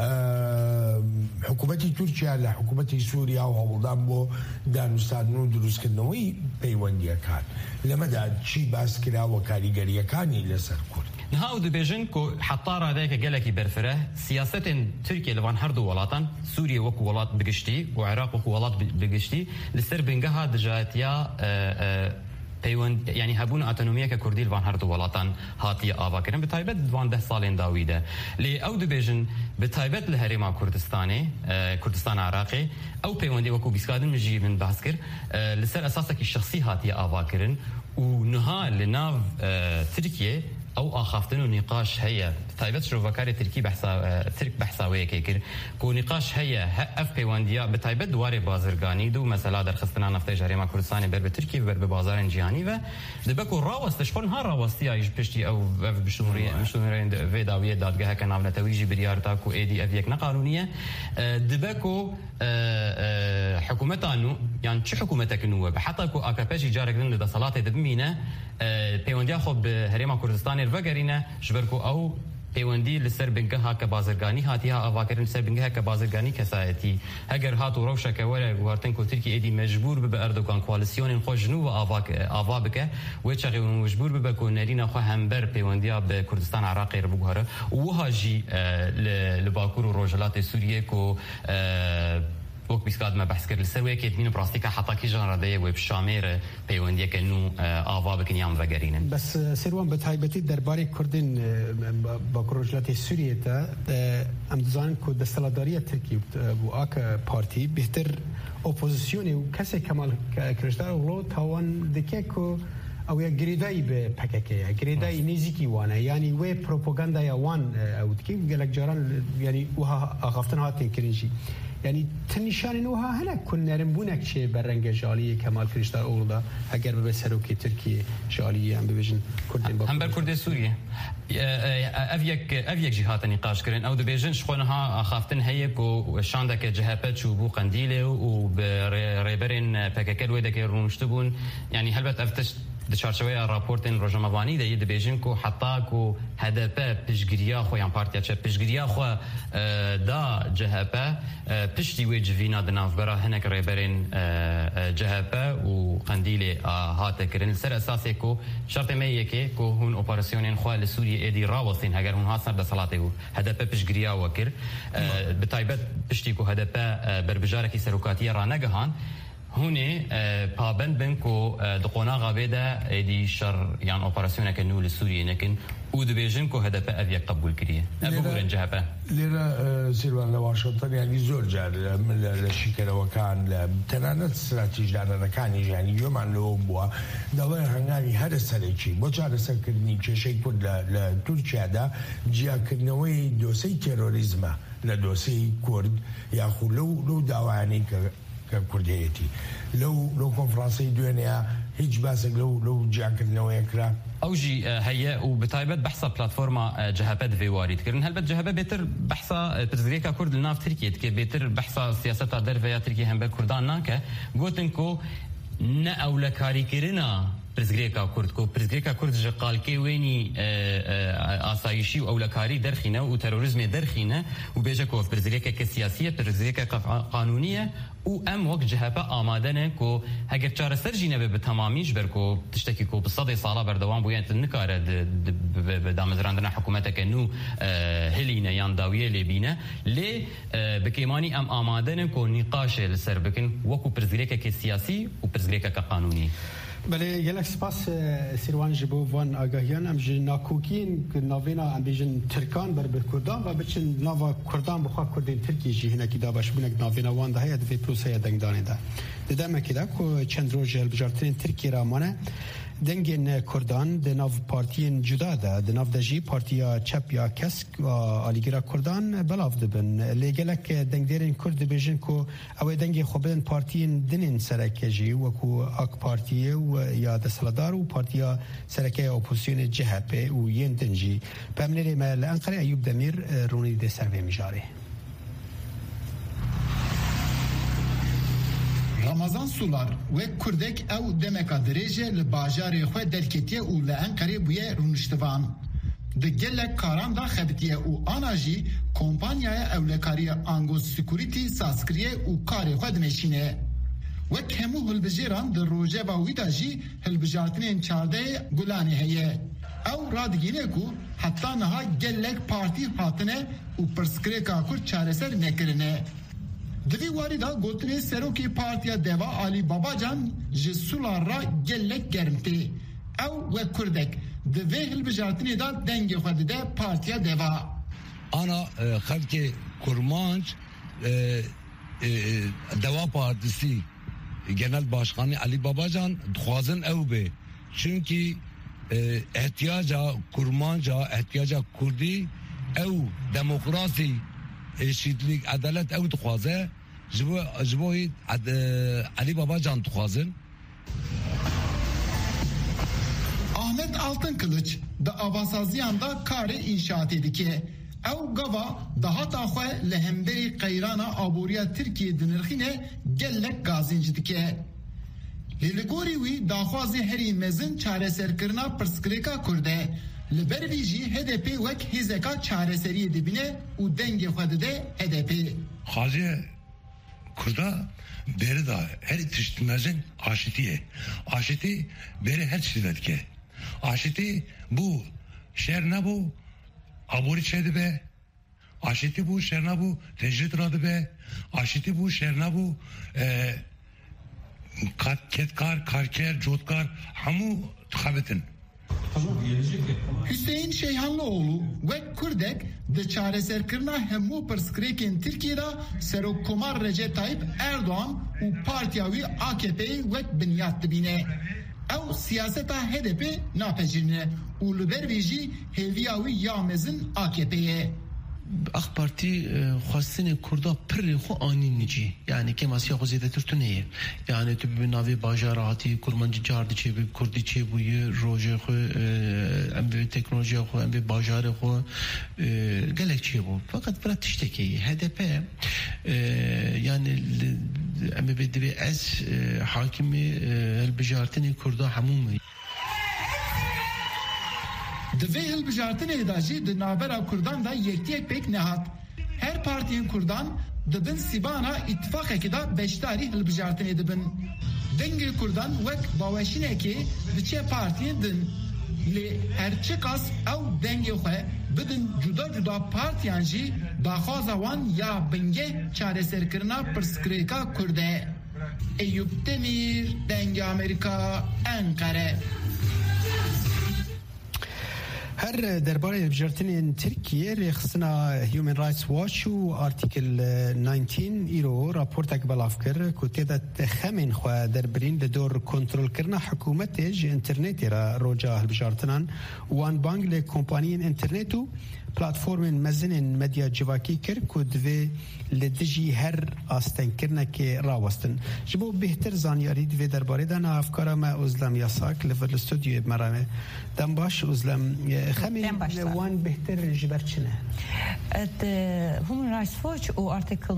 حکوومەتی تورکیا لە حکوومەتی سووریا و هەوڵدان بۆ دانوستاندن و دروستکردنەوەی پەیوەندیەکان لەمەدا چی باس کراوە کاریگەریەکانی لەسەر کورد نهاو دبيجن كو حطارة ذاك جالكي برفره سياسة تركيا لوان هردو ولاتن سوريا وكو ولات بقشتي وعراق وكو ولات بقشتي لسر بنجها دجاتيا پیوند یعنی هبون اتونومیا که کردی وان هر دو ولاتان هاتی آوا کردن به تایبت وان 10 سالین داویده لی او دبیجن به تایبت لهرما کردستان عراقی او پیوندی وکو بیسکادن مجی من بحث کرد لسر اساسا که شخصی هاتی آوا کردن و نها لناو ترکیه او اخافتن و نقاش هيا تايبت شروفاكاري تركي ترك بحثاويه كيكر كو نقاش هيا اف بيوانديا بتايبت دواري بازرگاني دو مثلا در خستنا نفت جريمه كردستان بر بتركي بر بازار جياني و دبكو راوست شلون ها راوستي ايش بشتي او بشمورين فيداويه دادگاه كناف نتويجي بريارتا كو اي دي اف يك قانونيه دبكو حكومتانو يعني شو حكومتك نو حتى كو اكابيجي جارك لند صلاه دبمينه بيوانديا خب هريما كردستان الفقرينه جبركو او پیوندی لسر بنگها که بازرگانی هاتی ها آواکرن سر بنگها که بازرگانی کسایتی اگر هاتو روشا که وره گوارتن کو ترکی ایدی مجبور به اردوغان کوالسیون خو جنو و آوا بکه و چغی مجبور به کو نرین خو همبر پیوندیا به کردستان عراقی رو بگهره و هاجی لباکور و روجلات سوریه کو وقت بيسكاد ما بحث كر السروي كيت مين براستيكا حتى كي جان رديه وبشامير بيونديه كنو آوا بكن يام وغرينن بس سروان بتايبتي درباري كردين باكروجلات سوريا تا ام دزان كو دستلاداريه تركي بو اك بارتي بهتر اوبوزيسيون وكسي كمال كرشدار ولو تاوان دكيكو او يا جريداي بحكاكي جريداي نيزيكي وانا يعني وي بروباغندا يا وان او تكي قالك جاران يعني وها اخفتن هاتين كرينجي يعني تنشان نوها هنا كنا رنبونك شيء برنج جالية كمال كريشتار أولدا أجر بسروكي تركيا جالية هم بيجن كردين هم بركرد سوريا أفيك جهات نقاش كرين أو دبيجن شخونها خافتن هيك وشاندك جهات شو بو قنديله وبريبرين بككل ويدك يرمشتبون يعني هلبت دچارچوی راپورتین روزنامه‌وانی ده ید بیژن کو حتی کو هدف پشگیریا خو یان پارتیا چه پشگیریا خو دا جهپه پشتی و جوینا د نافبرا هنک ریبرین جهپه و قندیل هات کرن سر اساس کو شرط میه که کو هون اپراسیونین خو لسوریه ادی راوسین اگر هون هاصر د صلاته هدف پشگیریا وکر بتایبت پشتی کو هدف بربجاره کی سروکاتی را نگهان هوني پابند بنكو دقونا غابيدا ادي شر يعني اوبراسيون كنو لسوريا لكن ودبيجن كو هدف ابي قبول كريه ابو رنجهبه لرا سيروان لواشنطن يعني زور جار من الشكل وكان تنانت استراتيجي انا كان يعني يوم عن لو بوا دوا هنغاني هذا سريتشي بوجار سكرني شيء كل لتركيا دا جا كنوي دوسي تيروريزم لدوسي كورد يا خو لو داواني كرديتي لو كونفرنسي دنيا هيج باسك لو جاك نويكرا اوجي هي وبتايبت بحثا بلاتفورما جهبت في وارد كرن هل بتجهبه بيتر بحثا ترزريكا كرد لناف تركيا كي بيتر بحثا سياسه در فيا تركيا هم بكردان ناكه قوتنكو نا اولكاري كرنا برزگریکا کرد کو برزگریکا کرد جقال کی وینی آسایشی و اولکاری درخینه و تروریسم درخینه و بیجه کو برزگریکا که سیاسیه برزگریکا قانونیه و ام وقت جهبه آمادنه کو اگر چاره سرجینه به تمامیش بر کو تشتکی کو بصدی سالا بردوام بویت نکاره دامزراندن حکومت که نو هلینه یان داویه لبینه لی بکیمانی ام آمادنه کو نقاش لسر بکن وکو برزگریکا که سیاسی و برزگریکا که قانونی بله یلک سپاس سیروان جبو وان آگاهیان ام جن ناکوکین که ناوینا ام بیجن ترکان بر کردان و بچن ناوا کردان بخوا کردین ترکی جی هنا کی دابش بونک ناوینا وان ده هيا د پروسه دنگدانه ده ددم کی ده کو چند روز بجارتین ترکی رامانه دنگین کردان د ناو پارتین جدا ده د ناو دجی پارتیا چپ یا کسک و آلیگرا کردان بلاف دبن لگلک دنگدرین کرد بیجن کو او دنگی خوبن پارتین دنین سرکجی و کو اک پارتی و یا د سلادار و پارتیا سرکه اپوزیسیون جهپ و ین دنجی بمنری مال انقره ایوب دمیر رونی د سروی مجاری رمضان سولار و کردک او دمکا درجه لباجار خو درکتیه او لانقره بویه رونشتوان د گلک کاران دا خبتیه او آناجی کمپانیای اولکاری آنگو سکوریتی ساسکریه او کاری خو دنشینه و کمو هلبجیران در روژه و ویدا جی هلبجارتنین چارده گلانی هیه او رادگینه کو حتی نها گلک پارتی هاتنه او پرسکریکا کرد چارسر نکرنه دوی واردا گوتنی سروکی پارتیا دوا علی بابا جان جسولا را گلک گرمتی او و کردک دوی هلبجارتنی دا دنگ خود ده پارتیا دوا انا خلق کرمانج دوا پارتیسی genel başkanı Ali Babacan dixwazin ew be çünkü ihtiyaca kurmanca ihtiyaca Kurdî ew demokrasi eşitlik adalet ew dixwaze ji bo Ali Babacan dixwazin Ahmet Altınkılıç da avasaziyanda kare inşaat edike او گوا دهات آخوه لهمبری قیرانا آبوریا ترکیه دنرخینه گلک گازینج دکه لیلگوری وی داخوازی هری مزن چاره سرکرنا پرسکریکا کرده لبرویجی HDP وک هیزکا چاره سری دبینه و دنگ خود ده HDP خازی kurda beri da her tiştimezin aşiti beri her tiştivedke aşiti bu şer ne bu Aburi çedi be, aşiti bu şerna bu tecrit radı be, aşiti bu şerna bu ketkar, karker, jotkar, hamu tıkabetin. Hüseyin Şeyhanlıoğlu ve Kurdek de çareserkirna hemu perskrekin Türkiye'de Serokkomar Recep Tayyip Erdoğan u partiyavi AKP'yi ve binyat dibine. او siyaseta HDP napejirine ulu berviji heviyawi yamezin AKP'ye AK Parti خواستن کردا پر خو آنین نجی یعنی که مسیح خو زیده ترتو نیه یعنی تو ببین ناوی باجاراتی کرمانجی جاردی چه بی کردی چه بویه روژه خو ام بی تکنولوژی خو ام بی باجار خو گلک چه بو فقط برای تشتکی HDP yani ام بی دوی از حاکمی البجارتنی کردا همومی Divê hilbijartinê da jî di navbera Kurdan da yektiyek pêk nehat. Her partiyên Kurdan dibin sîbana îtifaqekê da beşdarî hilbijartinê dibin. Dengê Kurdan wek baweşînekê diçe partiyên din. Lê her çi qas ew dengê xwe bidin cuda cuda partiyan jî daxwaza wan ya bingeh çareserkirina pirsgirêka Kurd e. Eyüp Demir, Dengê Amerika, Ankara. هر درباره بجارتنین ترکیه رخصنا هیومن رایتس واچ و آرتیکل 19 ایرو راپورتک بلاف کر که تیدت خمین خواه دربرین لدور کنترول کرنا حکومتش انترنتی را روجا بجارتنان وان بانگ لکمپانین انترنتو پلاتفورمین مزنین مدیا جواکی کر که دوی لدجی هر آستن کرنه که راوستن جبو بهتر زانیاری دوی درباره دانا افکارا ما ازلم یاساک لفر استودیو مرامه دم باش ازلم خمین وان بهتر جبر چنه Human Rights Watch o Article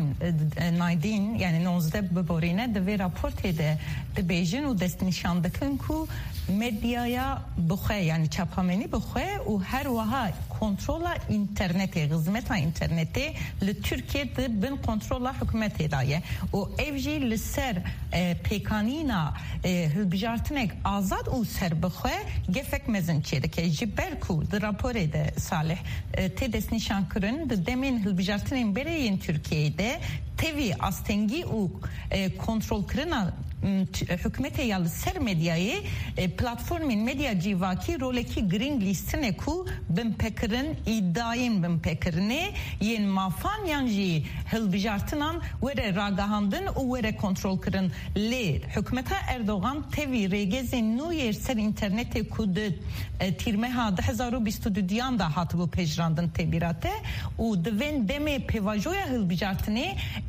19 yani 19 ببورینه دوی راپورت ده بیجن و دست نشان دکن کو مدیایا بخواه yani çapameni بخواه و هر وها kontrola interneti, hizmeta interneti li Türkiye'de bin kontrola hükümet edaye. O evji li ser pekanina hülbijartinek azad u ser bixwe gefek mezin çede ke jiber ku de rapore de Salih te des nişan kırın de demin hülbijartinin bereyin Türkiye'de tevi astengi u kontrol kırına hükümete yalı ser medyayı platformin medya civaki roleki green listine ku bin pekirin iddiayın bin pekirini yen mafan yanji hilbijartınan vere ragahandın u vere kontrol kırın le hükümete Erdoğan tevi regezin nu yer ser internete ku de tirmeha 2022 da hatı bu pejrandın tebirate u devin deme pevajoya hilbijartını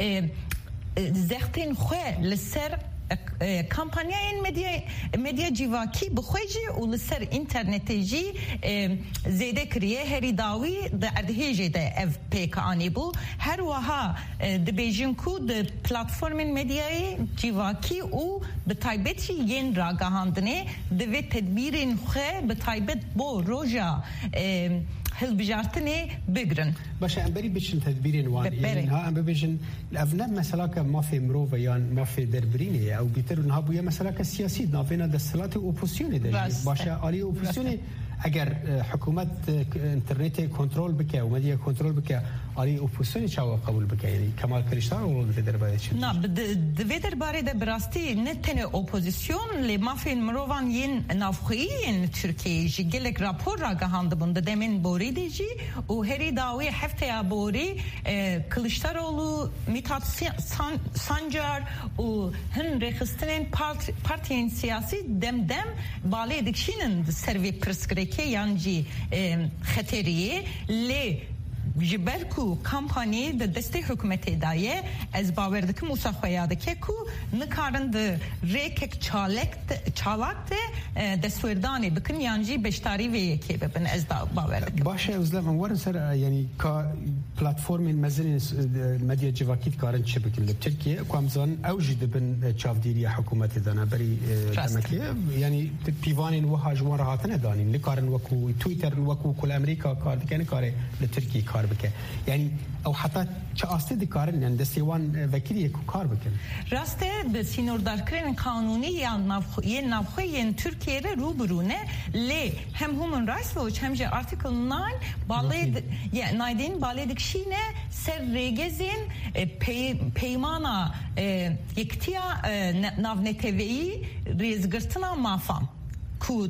zehtin xwe li ser kampanyayên medya civakî bi xwe jî û li ser internetê jî zêde kiriye herî dawî di erdhêjê de ev pêk anîbû her wiha dibêjin ku di platformên medyayê civakî û bi taybet jî yên ragihandinê divê tedbîrên xwe bi taybet bo roja hilbijartinê bigirin. Başa em berî biçin tedbîrên wan yani ha em bibêjin ev ne mesela ke mafê mirov yan mafê derbirînê ew bîtir û niha bûye mesela ke siyasî navêna desthilatê opozisyonê de jî başa aliyê opozisyonê eger hikûmet internetê kontrol bike û medyayê kontrol bike aliyê opozisyonê çawa qebûl bike yani Kemal Kılıçdaroğlu divê derbarê çi na divê derbarê de bi rastî ne tenê opozisyon lê mafên mirovan yên navxweyî Tirkiyeyê jî gelek rapor ragihandibûn di demên borî de jî û herî dawî hefteya borî Kılıçdaroğlu Mithat Sancar û hin rêxistinên partiyên siyasî dem balê dikşînin ser vê pirsgirêkê yan jî xeteriyê lê jiber ku kampanî de destê hükümetê daye ez bawer dikim û xweya dike ku nikarin de rêkek çalak de destwêrdanê bikin yan jî beşdarî vê yekê bibin ez da bawer dikim. Baş e uzlem em werin ser yani ka platformên mezinên medya civakî dikarin çi bikin li Tirkiye ku em zanin ew jî dibin çavdîriya hikûmetê de berî demekê yani pîvanên wiha ji wan re hatine danîn nikarin wekû Twitter wekû ku li Amerîka kar dike nikare li Tirkiye kar bike yani ew heta çi astê dikarin yani destê wan vekiriyê ku kar bikin. Rastê bi sînordarkirên kanûnî yan yên navxwe yên Tirkiye re rûbirû ne lê hem Human Rights Watch hem jî Article 9 balê dikşîne ser rêgezên peymana yektiya navneteveyî rêzgirtina mafan ku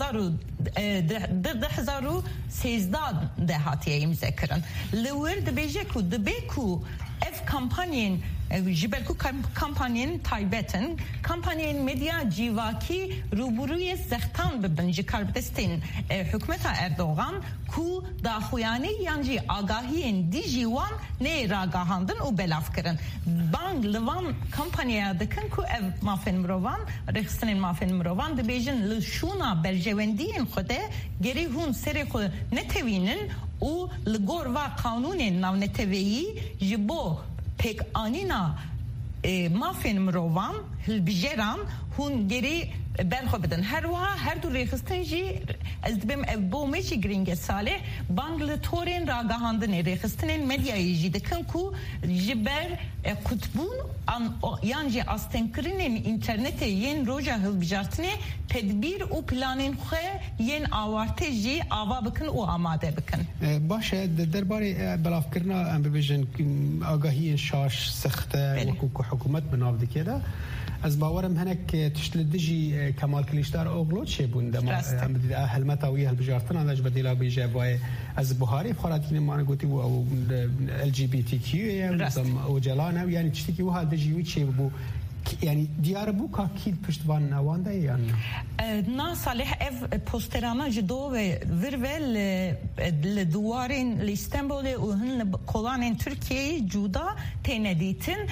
2013 de hatiye imza kirin. Li wir dibêje ku dibe ku ev kampanyên jiber ku kampanyên taybetin kampanyên medya civakî rûbirûyê zextan bibin ji karbidestên hikûmeta Erdoğan ku daxuyanî yan jî agahiyên dijî wan nê ragahandin û belav kirin. Bang li van kampanyaya dikin ku ev mafên mirovan rêxistinên mafên mirovan dibêjin li şûna berjewendiyên xwe de gerî hûn serê xwe netewînin û li gor va kanûnên navneteveyî ji bo pek anina mafên mirovan hilbijeran hûn gerî بن خو بدن هر وها هر دو ریخستن جی از دبم بومه جی گرینگ ساله بانگلتورین راگاهاندن ریخستن مدیایی جی دکن کو جبر کتبون یعنی استنکرین اینترنت ین روجا هلبجارتنه تدبیر و پلانین خو ین آوارته جی آوا بکن و آماده بکن باشه درباره بلافکرنا ام ببیجن آگاهی شاش سخته وکو حکومت بناو دکیده از باورم هنک تشتل دجی کمال کلیشدار اوغلو چه بون دما ام بدید هلمتا وی هلبجارتن انداج بدیلا بیجه وای از بخاری خوراتین ما گوتی او ال جی بی تی کیو او جلانه یعنی چتی کی وها دجی وی چه بو يعني ديار بوكا كيد پشتوان نوانده يعني نا صالح اف بوسترانا جدو ويرفل لدوارين لإسطنبول وهن كولانين تركيا جودا تنديتن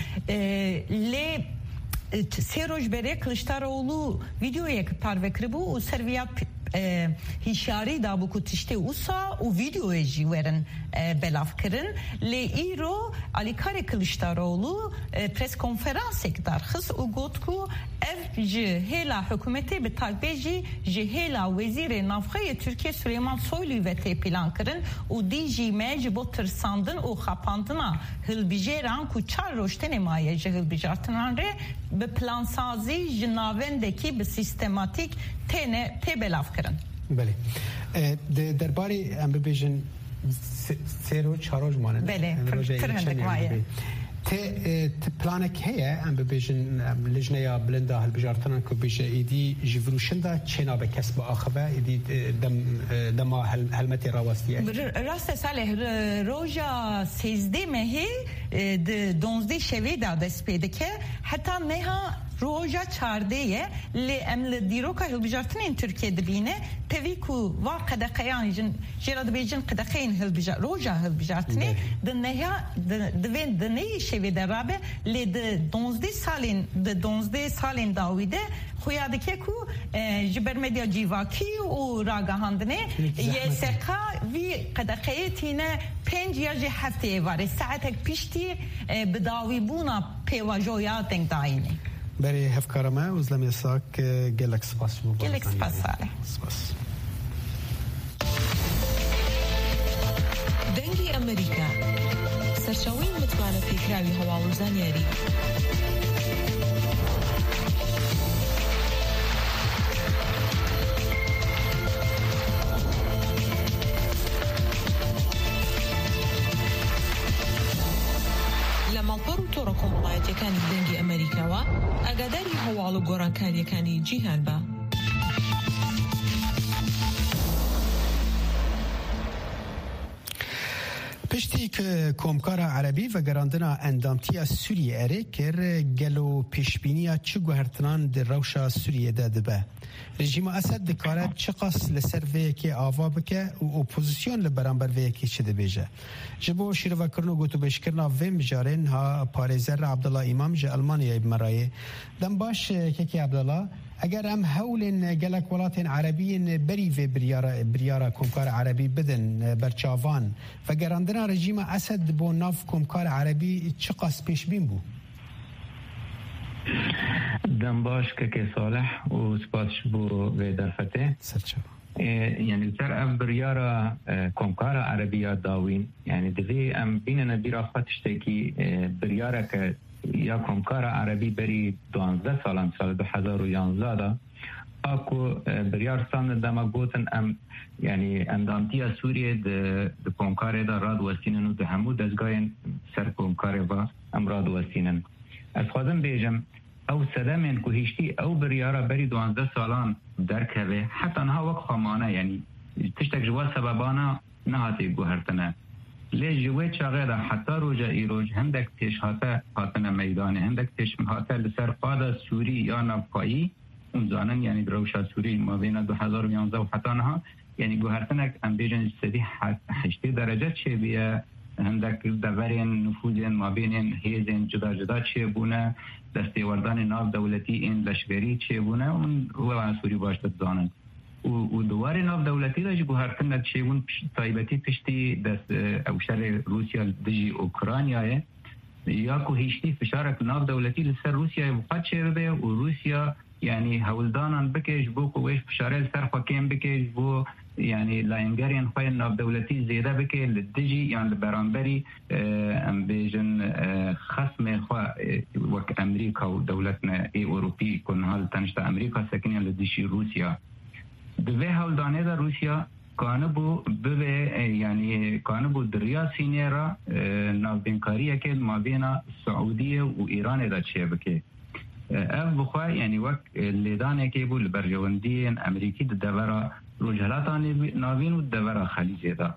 ل سيروج بري كلشتاروğlu videoya parvekri bu u serviyat hişari da bu kutişte usa o videoya jiverin belafkırın le iro alikare Kılıçdaroğlu pres konferans ekdar hız u gotku ev hela hükümeti be takbeji hela vezire nafxaya Türkiye Süleyman Soylu ve te plan kırın u diji mec botır sandın o xapandına hılbijeran ku çar roşten maye hılbijartınan re be plansazi jinavendeki be sistematik te belaf kırın. بله درباره ام ببیجن سه رو چهار روز مانه بله فرهندک مایه ته پلانک هیا ام ببیجن لجنه یا بلنده هلبجارتنان که بیشه ایدی جوروشنده چنا به کسب آخبه ایدی دم هلمتی راوستیه راست ساله روژا 13 مهی 12 شوی داده سپیده که حتی نها روجا 14 لأمل ديروكا هلبجارتنين تركيا دبينه تفيكو واقع قيان جراد بيجن قدقين هلبجار روجا هلبجارتني دنيا دفين دنيا شوي درابه لد 12 سالين داويده خويادكي كو جبر ميديا جيواكي و راغاهاندنه يسقا في قدقيتينه 5 يا جي هفته واره ساعتك بيشتي بداوي بونا بيواجويا دنگ داينه برای هفکارمه وزلمی ساک گلک سپاس گلک سپاس ساله سپاس دنگی امریکا سرچاوی متوانه پیکراوی هوا و زانیاری ماڵپەڕ و تۆڕە کۆمەڵایەتیەکانی دەنگی ئەمریکاوە ئاگاداری هەواڵ و گۆڕانکاریەکانی جیهان بە. پشتی که کمکار عربی و گراندنا اندامتی سوریه اره کر گلو پیشبینی چه گوهرتنان در روشا سوریه داده به رژیم اسد دکارت چه قصد لسر ویکی آوا بکه و اپوزیسیون لبرانبر ویکی چه ده بیجه جبو شیرو کرنو گوتو بشکرنا ویم جارین ها پارزر عبدالله امام جه المانیای بمرایه دم باش که عبدالله اگر هم هول گلک ولات عربی بری و بریارا کمکار عربی بدن برچاوان و گراندنا رژیم اسد بو ناف کمکار عربی چه قصد پیش بین بو؟ دم باش که صالح و سپاسش بو و درفته يعني سر ام بريارة كومكار عربية داوين يعني دغي ام بيننا برافة تشتكي بريارة ك يا كومكار عربي بري 12 سالان سال 2011 اكو بريار سان دما گوتن ام يعني اندامتيا سوريا د كومكار دا راد وسينن د همو دزگاين سر كومكار با ام راد وسينن از خودم بیجم او سدمن کو هشتي او بريارة بري 12 سالان دركه حتى انها وقت خامانه يعني تشتك جوا سببانا نهاتي گوهرتنه ليش جوه چاغه حتى روجا ایروج هندك تش هاتنا ميدان هندك تش هاتا لسر قاده سوري یا نفقایی اون زانن يعني دروشا سوري ما بين 2011 وحتى انها يعني گوهرتنك ام بيجن سدي 8 درجه چه بيه هندك دورين نفوذين ما بين هيزين جدا جدا چه بونه دستیوردان ناو دولتی این لشکری چه بونه اون هو سوری باشد زانن و دوار ناو دولتی داشت گوهرتن چه بون تایبتی پشتی دست اوشتر روسیا دجی اوکرانیاه یا کو هیچی فشارک ناف دولتی لسر روسیا مقد شده و روسیا یعنی هولدانان بکش بو کوش فشار سر خاکم بکش بو یعنی لاینگرین خواه ناف دولتی زیاده بکه لدجی یعنی برانبری ام بیجن خصم خواه وک امریکا و دولتنا ای اوروپی کن حال تنشتا امریکا سکنی لدشی روسیا دوه هولدانه دا روسیا کانبو یعنی کانبو دریا سینه را ناوبینکاریه که ما بین سعودیه و ایران دا چه بکه اف بخواه یعنی وقت لیدانه که بو لبرجواندی امریکی دورا رجحلات ناوین و دورا خلیجه دا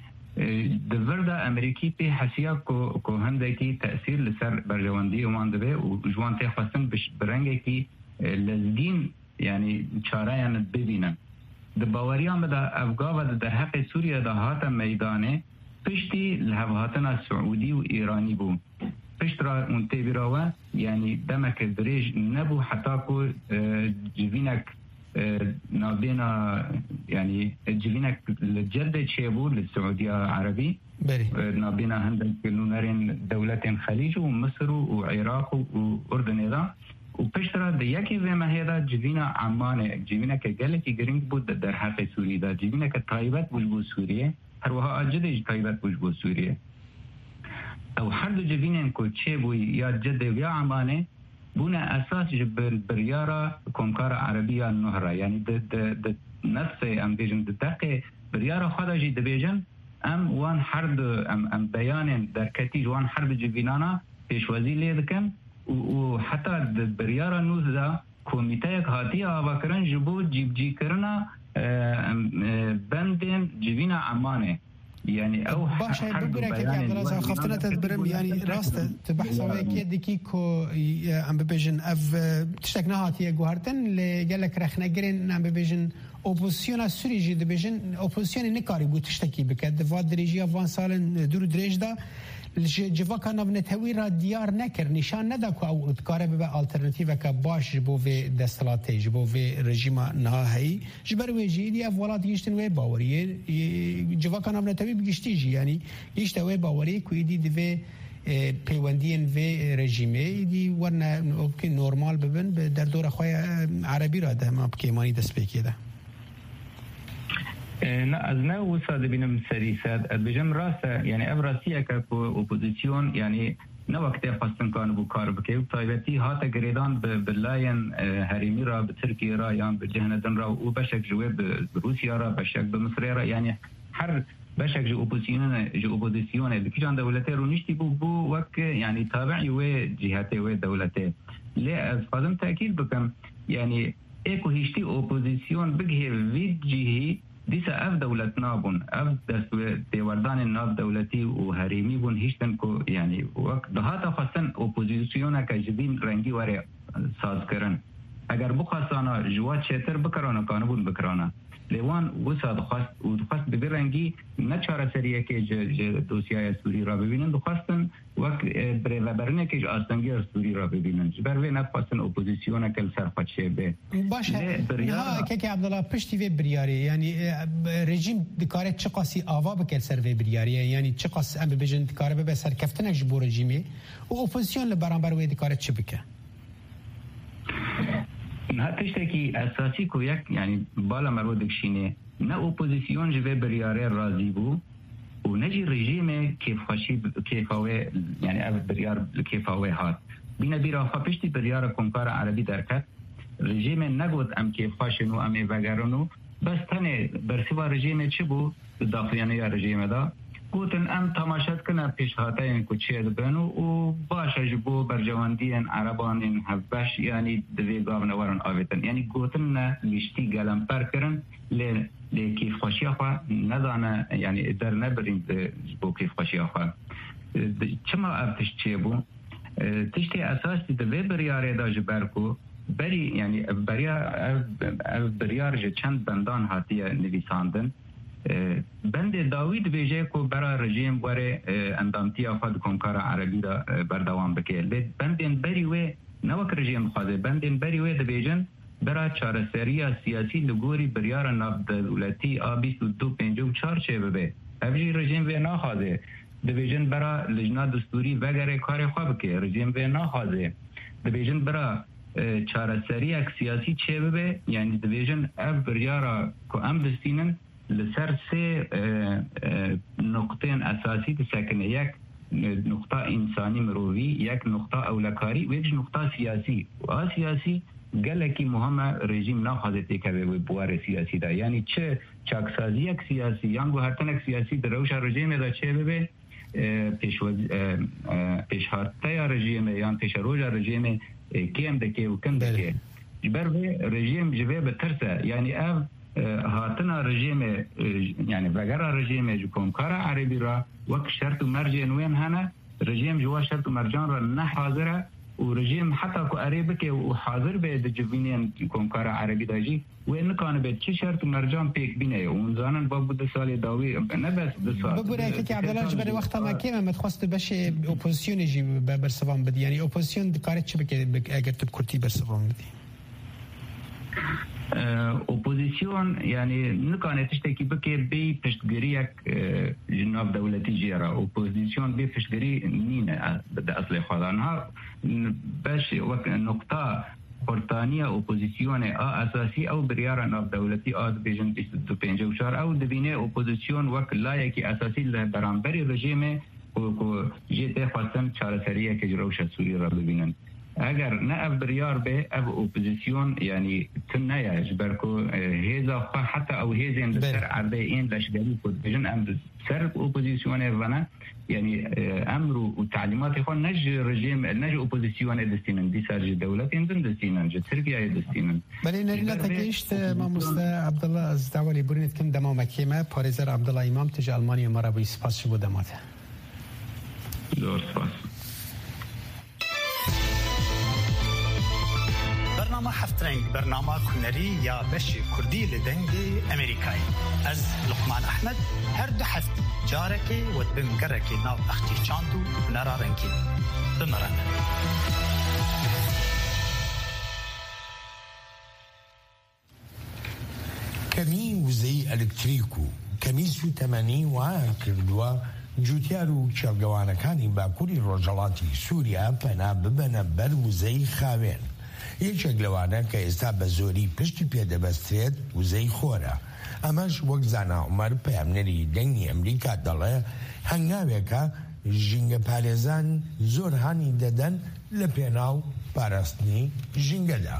دور دا امریکی پی حسیاب که هنده کی تأثیر لسر برجواندی اومان دوه و جوان تی خواستن برنگه کی لزدین یعنی چاره یعنی ببینن د باوریان به د افغان و در حق سوریه د هات میدانه پشتی لهواتنا سعودی و ایرانی بو پشت را اون تبیراوه یعنی دمک دریج نبو حتی که جوینک نابینا یعنی جوینک لجد چه بو لسعودی عربی نابینا هندن نونرین دولت خلیج و مصر و عراق و اردن دا و پشت را د یکی و مهیدا جوینا عمانه جوینا که گلکی گرینگ بود در حق سوریه دا جوینا که تایبت بو سوریه هر وها اجده تایبت بو سوریه او هر دو جوینن که چه بوی یا جده و یا عمانه بونه اساس بریارا کنکار عربیه نهره یعنی د نفس ام بیجن د دقیق بریارا خدا جی دبیجن ام وان هر دو ام بیان در کتیج وان هر دو جوینانا پیشوازی لیدکن و حتی بریارا نوز دا کمیته یک هاتی آوا کرن جبو جی کرنا بندین جوینا عمانه يعني او باشه بگره که عبدالله خفتنا تدبرم يعني راست تبحث اوه که دیکی که ام ببیجن اف تشتک نهاتیه گوهرتن لگلک رخنگرین ام ببیجن اپوزیسیون سوری جی دبیجن اپوزیسیون نکاری بود تشتکی بکد دفات دریجی افغان سالن دور دریج دا جوا کانا بنتوی را دیار نکر نشان ندا که او ادکاره ببه آلترناتیو که باش جبو و دستلاتی جبو و رژیم نهایی جبر ویجی دی اولاد گیشتن وی باوریه جوا کانا بنتوی بگیشتی جی یعنی گیشت وی باوریه که ایدی دوی پیوندین و رژیمه ایدی ورنه که نورمال ببن در دور خواه عربی را ده ما بکیمانی دست بکیده نه از نه وساد بینم سریسات بجم راسته یعنی ابراسیه که اپوزیسیون یعنی نه وقتی خواستن کانو بو کار بکه تایبتی هات گریدان به بلاین هریمی را به ترکیه را یا به جهندن را و بشک جوه به روسیا را بشک به مصر را یعنی هر بشک جو اپوزیسیون بکیجان دولته رو نشتی بو وقت یعنی تابعی و جهاته و دولته لی از خواستم تأکید بکم یعنی ایکو هیشتی اپوزیسیون بگه وید جیهی دیسا اف دولت نابون اف دست دیوردان ناب دولتی و حریمی بون هیچتن که یعنی وقت دهاتا خواستن اپوزیسیون که جدین رنگی واره ساز کرن اگر بخواستانا جواد چهتر بکرانا کانبون بکرانا لیوان وساد خواست ببی رنگی نچاره سریه که دوسیای سوری را ببینن دخواستن وقت برنه که آستنگی سوری را ببینن بروی نخواستن اپوزیسیون که سرخواد شه به باشه که عبدالله پشتی وی بریاری یعنی رژیم دکاره چه قاسی آوا بکر سر وی بریاری یعنی چه قاس ام ببیجن دکاره ببه سر کفتنک جبو رژیمی و اپوزیسیون لبرانبر وی دکاره چه بکه نه تشتکی اساسی کو یک یعنی بالا مرود کشینه نه اپوزیسیون جوه بریاره راضی بو و نجی رژیم کیفاوه یعنی او بریار کیفاوه هات بینه بیرا خواپشتی بریار کنکار عربی درکت رژیم نگود ام کیفاشنو ام وگرنو بس تنه برسیوا رژیم چه بو داخلیانه یا رژیم دا گوتن ام تماشات کنه پیش هاته این کچه دبنو و باشه جبو برجواندی این عربان این حبش یعنی دوی گاونوارن آویتن یعنی گوتن نه گشتی گلم پر کرن لی کیف خوشی خواه ندانه یعنی در نبرین جبو کیف خوشی خواه چما افتش چه بو تشتی اساسی دوی بریاره دا جبرکو بری یعنی بریار جه چند بندان هاتی نویساندن بند داوید ویژه کو برای رژیم باره اندامتی افاد کنکار عربی را بردوام بکه بندین بری و نوک رژیم خواده بندین بری و دبیجن برای چارەسەری سیاسی لگوری بریار ناب دولتی آ 2254 چه ببه افجی رژیم و ناخواده دبیجن برا لجنه دستوری وگره کار خواب که رژیم به نخوازه دبیجن برا چارەسەری یک سیاسی چه ببه یعنی دبیجن اف بریارا که ام دستینن لسر سه نقطه اساسی تسکنه یک نقطه انسانی مروی یک نقطه اولکاری و یک نقطه سیاسی و سیاسی گلکی مهمه رژیم نخواهد تکبه و بوار سیاسی دا یعنی چه چاکسازی یک سیاسی یا گوهرتن یک سیاسی در روش رژیم دا چه ببه پیشهاته رژیم یا پیش روش رژیم کم دکه و کم دکه جبر به رژیم جوه به ترسه یعنی اف هاتنا رژیم یعنی وگر رژیم جو کمکار عربی را وقت شرط و مرجع نوین هنه رژیم جوا شرط و مرجان را نه حاضره و رژیم حتی که عربی که و حاضر به جوینین کمکار عربی داجی و این کانه به چه شرط و مرجان پیک بینه اون زانن با بود سال داوی نه بس دو سال بگوره که عبدالله جبر وقت ما که من خواست بشه اپوزیسیون جی برسوام بدی یعنی اپوزیسیون کاری چه بکه اگر تو کرتی برسوام بدی اپوزیسیون یعنی نکانه تشتکی بکه بی پشتگیری یک جناب دولتی جیرا اپوزیسیون بی پشتگیری نینه در اصل خودانها بش وقت نقطه پرتانیه اپوزیسیون اساسی او بریار ناب دولتی آد بیجن 254 او دبینه اپوزیسیون وقت لایکی اساسی برانبری رژیم کو جیت خواستن چارەسەریه که جروش سوری را ببینن اگر نه اف بریار به اف اپوزیسیون یعنی تنه یجبر کو هیزا خوا حتی او هیزین در عرضه این لشگری کد بیجن ام سر اپوزیسیون ونه یعنی امر و تعلیمات خوا نج رژیم نج اپوزیسیون دستینن دی سرج دولت اندن دستینن جه ترکیه دستینن بله نریلا تکیشت ما مسته عبدالله از دوالی برینت کم دما مکیمه پارزر عبدالله امام تج المانی ما را بی سپاس شبو دماته دور سپاس برنامه هفترنگ برنامه هنری یا بشی کردی لدنگی امریکایی از لقمان احمد هر دو هفته جارکی و بمگرکی ناو اختی چاندو نرارنکی بمرانه کمی وزەی ئەلکتریک و کەمیس و تەمەنی وایان کردووە جوتیار و کێڵگەوانەکانی باکووری ڕۆژهەڵاتی سووریا پەنا ببەنە بەر وزەی خاوێن یەکێک لەوانە کە ئێستا بە زۆری پشتی پێدەبەسترێت وزەی خۆرە ئەمەش وەک زانا عومەر پەیامنەری دەنگی ئەمریکا دەڵێ هەنگاوێکە ژینگە پارێزان زۆر هانی دەدەن لە پێناو پاراستنی ژینگەدا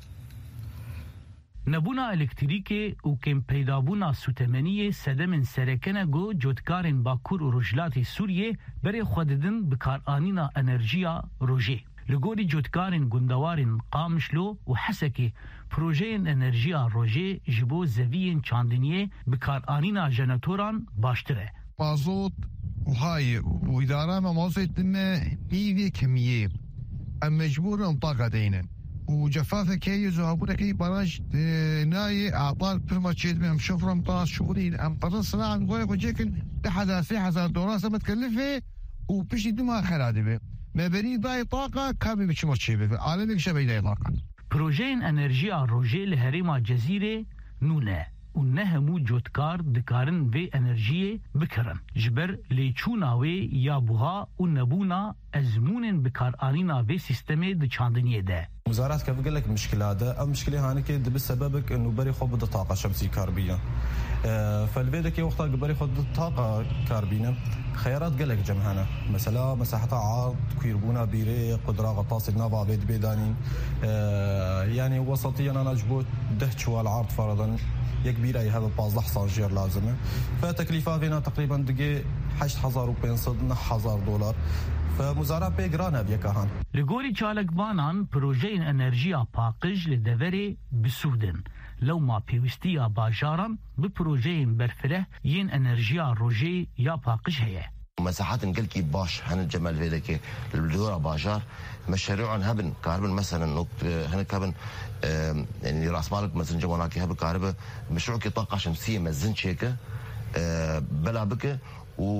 نبونا الکتریکی و کم پیدابونا سوتمنی سدمن سرکنه گو جوتکارن باکور و رجلات سوریه بری خوددن بکار آنینا انرژیا روژه لگوری جوتکارن گندوارن قامشلو و حسکی پروژه انرژیا روژه جبو زوین چاندنیه بکار آنینا جنراتوران باشتره مازوت وهاي وإدارة مازوت بيفي كمية مجبور طاقة دينا وجفافة كي زهبورة كي براج ناي أعطال برما تشيد بهم شفرم طاس شغلين أم برن صناعة نقول لك وجيكن لحدا $3,000 سبت كلفه وبشي دماغ خرادي به ما بري داي طاقة كابي بشمر تشيبه عالمك شبه داي طاقة پروژه انرژیا روژه لهریما جزیره نونه و نهمو جوتکار دکارن و انرژی بکرن جبر لیچونا و یا بوها و نبونا ازمون بکار آنینا و سیستم دچاندنیه ده وزارات كيف بقول لك مشكله هذا او مشكله هاني كي بسببك انه بري خو بده طاقه شمسيه كهربيه فالبيدك وقتها بري خو طاقه كهربيه خيارات قال لك جمهنا مثلا مساحتها عرض كيربونا بيري قدره غطاس نافا بيد بيداني يعني وسطيا انا جبوت دهش والعرض فرضا كبيره هذا باز حصاجير لازمه فتكلفه فينا تقريبا دقي 8,500 $1000 فمزارع بيجرانا بيكهان لگوری چالکبانان پروژه انرژیا پاقج لدوری بسودن لو ما پیوستیا باجاران بپروژه برفره ین انرژیا روژه یا پاقج هيه مساحات نقلكي باش هن الجمال فيدك الدورة باجار مشاريعهم هبن كهرباء مثلا هنا كهرباء يعني راس مالك مثلا جواناكي هبن كهرباء مشروع كي طاقة شمسية مزن شيكة بلا بك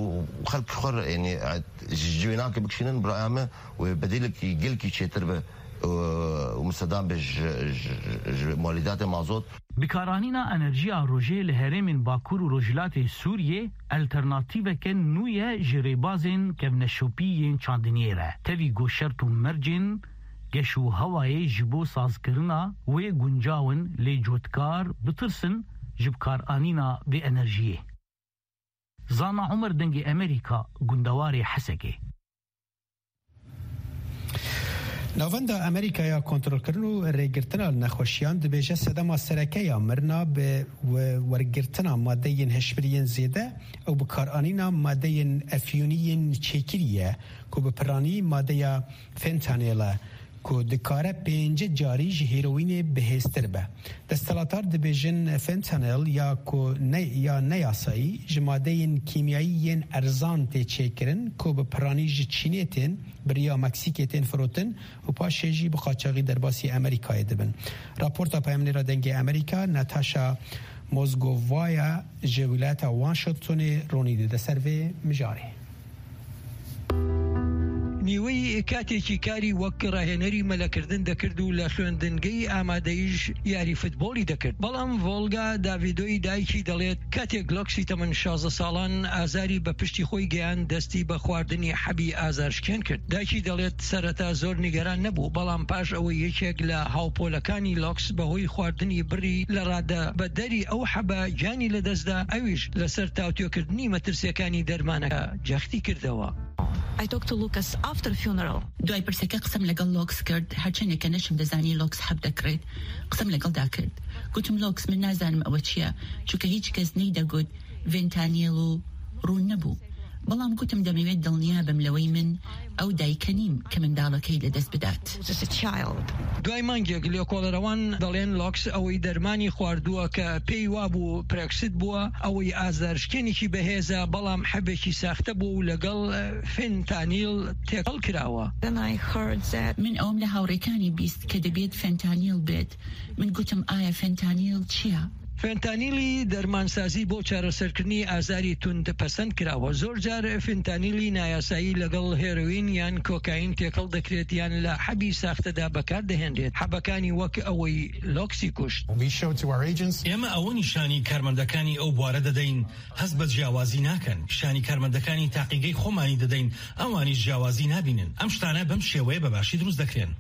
وخلق خر يعني جويناك بكشنن برامه وبديلك يجلكي شيتر ومستدام بمولدات المازوت. بکارانینا انرژیا روژه لهرمین باکور و رجلات سوریه الترناتیو که نویه جریبازین که نشوپیین چاندنیره تاوی گوشرت و مرجین گشو هوای جبو سازکرنا و گنجاون لی جوتکار بترسن جبکار آنینا به انرژیه. زانا عمر دنگی امریکا گندواری حسگه. ناوندا امریکا یا کنترل کردن و ریگرتنا نخوشیان دبیجه سدما سرکه یا مرنا به ورگرتنا ماده هشبرین زیده او بکارانینا ماده افیونی چیکریه که بپرانی ماده فنتانیلا که دکاره 5 جاری هیروین بهستر به دستلاتار دبیجن فنتانیل یا نیاسایی جماده کیمیایی ارزان تی چیکرن که بپرانی چینیتین بریا مکسیکیتین فروتن و پاشیجی بخاچاقی درباسی امریکای دبن. راپورتا پیامنی را دنگ امریکا ناتاشا موزگووایا جولات واشنطن رونیده ده سروی مجاری. نیوی کاتێکی کاری وەک ڕاهێنەری مەلەکردن دەکرد و لە خوێندنگەی ئامادەییش یاری فوتبۆلی دەکرد. بەڵام ڤۆلگا داڤیدۆی دایکی دەڵێت کاتێک لۆکسی تەمەن 16 ساڵان ئازاری بە پشتی خۆی گەیان دەستی بە خواردنی حەبی ئازارشکێن کرد. دایکی دەڵێت سەرەتا زۆر نیگەران نەبوو، بەڵام پاش ئەوەی یەکێک لە هاوپۆلەکانی لۆکس بەهۆی خواردنی بڕی لە ڕادە بە دەری ئەو حەبە گیانی لەدەستدا، ئەویش لەسەر تاوتوێکردنی مەترسیەکانی دەرمانەکە جەختی کردەوە. I talked to Lucas after funeral. دوای پرسەکە قسم لەگەڵ لۆکس کرد، هەرچەندێک کە نەشم دەزانی لۆکس حەب دەکرێت، قسم لەگەڵدا کرد. گوتم لۆکس من نازانم ئەوە چییە، چونکە هیچ کەس نەیدەگوت ڤێنتانیێڵ و ڕوون نەبوو. بەڵام گوتم دەمەوێت دڵنیا بم لەوەی من ئەو دایکە نیم کە منداڵەکەی لەدەست بدات. دوای مانگێک لێکۆڵەرەوان دەڵێن لۆکس ئەوەی دەرمانی خواردووە کە پێی وابوو پرێکسید بووە، ئەوەی ئازارشکێنێکی بەهێزە بەڵام حەبێکی ساختە بوو و لەگەڵ فێنتانیل تێکەڵ کراوە. من ئەوم لە هاوڕێکانی بیست کە دەبێت فێنتانیل بێت. من گوتم ئایا فێنتانیل چییە؟ فێنتانیلی دەرمانسازی بۆ چارەسەرکردنی ئازاری توند پەسەند کراوە. زۆر جار فێنتانیلی نایاسایی لەگەڵ هێروین یان کۆکاین تێکەڵ دەکرێت یان لە حەبی ساختەدا بەکار دەهێنرێت، حەبەکانی وەک ئەوەی لۆکسی کوشت. ئێمە ئەوە نیشانی کارمەندەکانی ئەو بوارە دەدەین، هەست بە جیاوازی ناکەن، پیشانی کارمەندەکانی تاقیگەی خۆمانی دەدەین، ئەوانیش جیاوازی نابینن. ئەم شتانە بەم شێوەیە بەباشی دروست دەکرێن.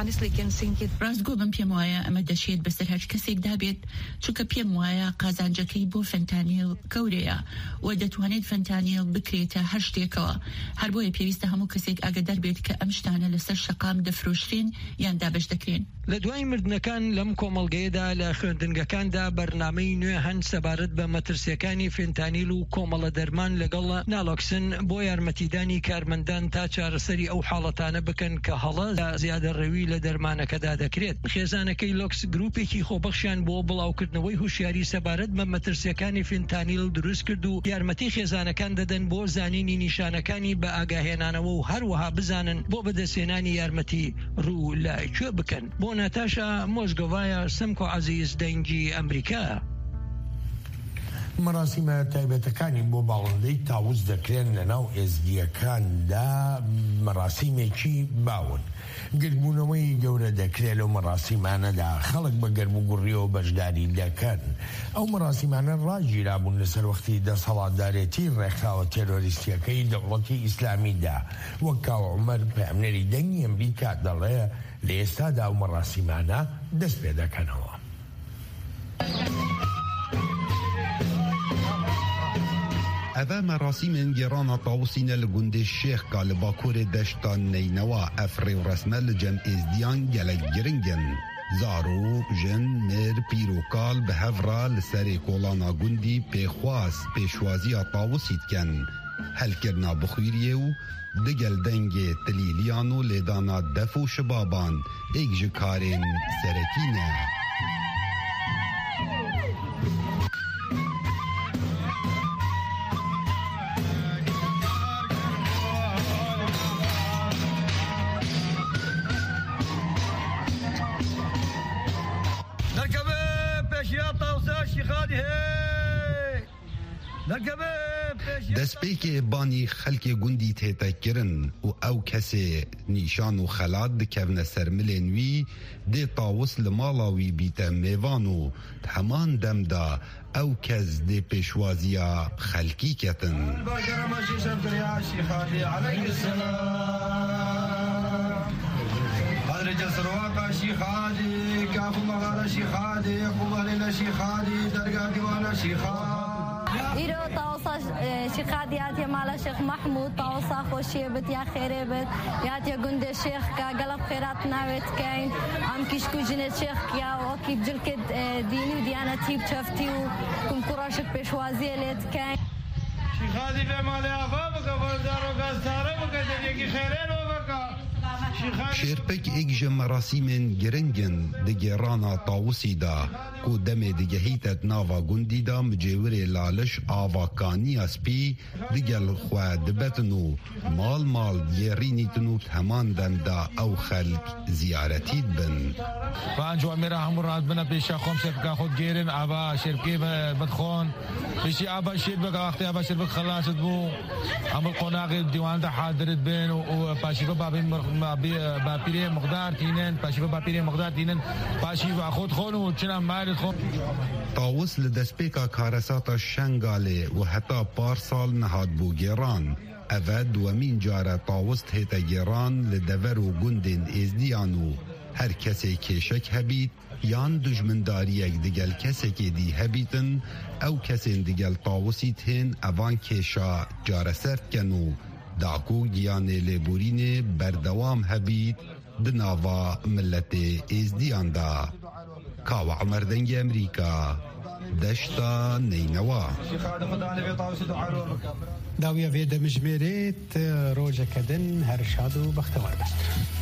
ڕاستگۆ بم پێم وایە ئەمە دەشێت بەسەر هەر کەسێکدا بێت، چونکە پێم وایە قازانجەکەی بۆ فەنتانیل گەورەیە و دەتوانێت فەنتانیل بکرێتە هەر شتێکەوە. هەر بۆیە پێویستە هەموو کەسێک ئاگادار بێت کە ئەم شتانە لەسەر شەقام دەفرۆشرێن یان دابەش دەکرێن. لە دوای مردنەکان لەم کۆمەڵگەیەدا لە خوێندنگەکاندا بەرنامەی نوێ هەن سەبارەت بە مەترسیەکانی فێنتانیل و کۆمەڵە دەرمان لەگەڵ نالۆکسن بۆ یارمەتیدانی کارمەندان تا چارەسەری ئەو حاڵەتانە بکەن کە هەڵە زیادەڕەوی لە دەرمانەکەدا دەکرێت. خێزانەکەی لۆکس گروپێکی خۆبەخشیان بۆ بڵاوکردنەوەی هوشیاری سەبارەت بە مەترسیەکانی فێنتانیل دروست کرد و یارمەتی خێزانەکان دەدەن بۆ زانینی نیشانەکانی بە ئاگاهێنانەوە و هەروەها بزانن بۆ بەدەستێنانی یارمەتی ڕوو لای کوێ بکەن. بۆ ناتاشا مۆزگۆڤایە سمکۆ عەزیز دەنگی ئەمریکا. مەراسیمە تایبەتەکانی بۆ باڵندەی تاووز دەکرێن لەناو ئێزدیەکاندا مەراسیمێکی باون. گربوونەوەی گەورە دەکرێت لەو مەراسیمانەدا خەڵک بە گەرموگوڕیەوە بەشداری دەکەن. ئەو مەراسیمانە ڕاگیرابوون لەسەر وەختی دەسەڵاتدارێتی ڕێکخراوە تێرۆریستیەکەی دەوڵەتی ئیسلامیدا. وەک کاو عومەر پەیامنەری دەنگی ئەمریکا دەڵێ لە ئێستادا ئەو مەراسیمانە دەست پێ دەکەنەوە. ئەڤە مەراسیمên گێڕانا تاووسینە li gundê Şêxka li Bakurê deşta Neynewa ev rêwresme li cem êzdiyan gelek giring in. Zarok, jin, mêr, pîr û kal bi hev re li serê kolana gundî pêxwas pêşwaziya tawusî dikin. Helkirina bixwîriyê û digel dengê tilîliyan û lêdana def û şibaban êk ji karên serekî ne. دەستپێکێ بانی خەلکێ گوندی تێتەکردن و ئەو کەسێ نیشان و خەلات دکەونە سەر ملێن وی دێ تاوس لە ماڵاوی بیتە میوان و هەمان دەمدا ئەو کەس دێ پێشوازیە خەلکی کەتن. إيرو تاوصا شيخاد ياتي مال الشيخ محمود تاوصا خوشي بت يا خيري بت ياتي جند الشيخ كقلب خيرات ناويت كاين عم كيشكو جنة شيخ يا وكيف جلكد ديني وديانتي بشفتي وكم كراشك بشوازية ليت كاين شيخادي في مالي أفابك وفرزارو قاستاري وكذلك خيرين وبكا شێرپەک ئێک ژە مەراسیمên giringin di gêrana Tawusî de ku demê digehîtet nava gundî de micêwirê laliş avakaniya spî digel xwe dibetin û mal mal diyêrînîtin û heman dem de ew xelk ziyaretî dibin. پنج وامێرە هەموو ڕادبنە پێشە خۆم شێرپکە خۆت گێرن ئابا شێرپکێ بتخۆن پێشی ئابا شێر بکە وەختی ئابا شێر بک خەلاشت بوو هەموو قۆناغی دیواندا حادرت بن و پاشیبە باپیرێ مقدار تینن پاشیبە باپیرێ مقدار تینن پاشیبە خۆت خۆن و چنە مالت خۆن. Tawus li destpêka karesata Şengalê û heta parsal nehad bû gêran. Ev e duwemîn care Tawus hête gêran li dever û gundên êzdiyan û her kesê kêşek hebît yan dijmindariyek digel kesekê dî hebîtin ew kesên digel Tawusî tên evan kêşa careser dikin û daqû giyanê lêborînê berdewam hebît di nava milletê êzdiyan da. Kawa Emerdengê Amerîka deşta Neynewa. داویە vê demijmêrê rojeke din her şad û bextewar be.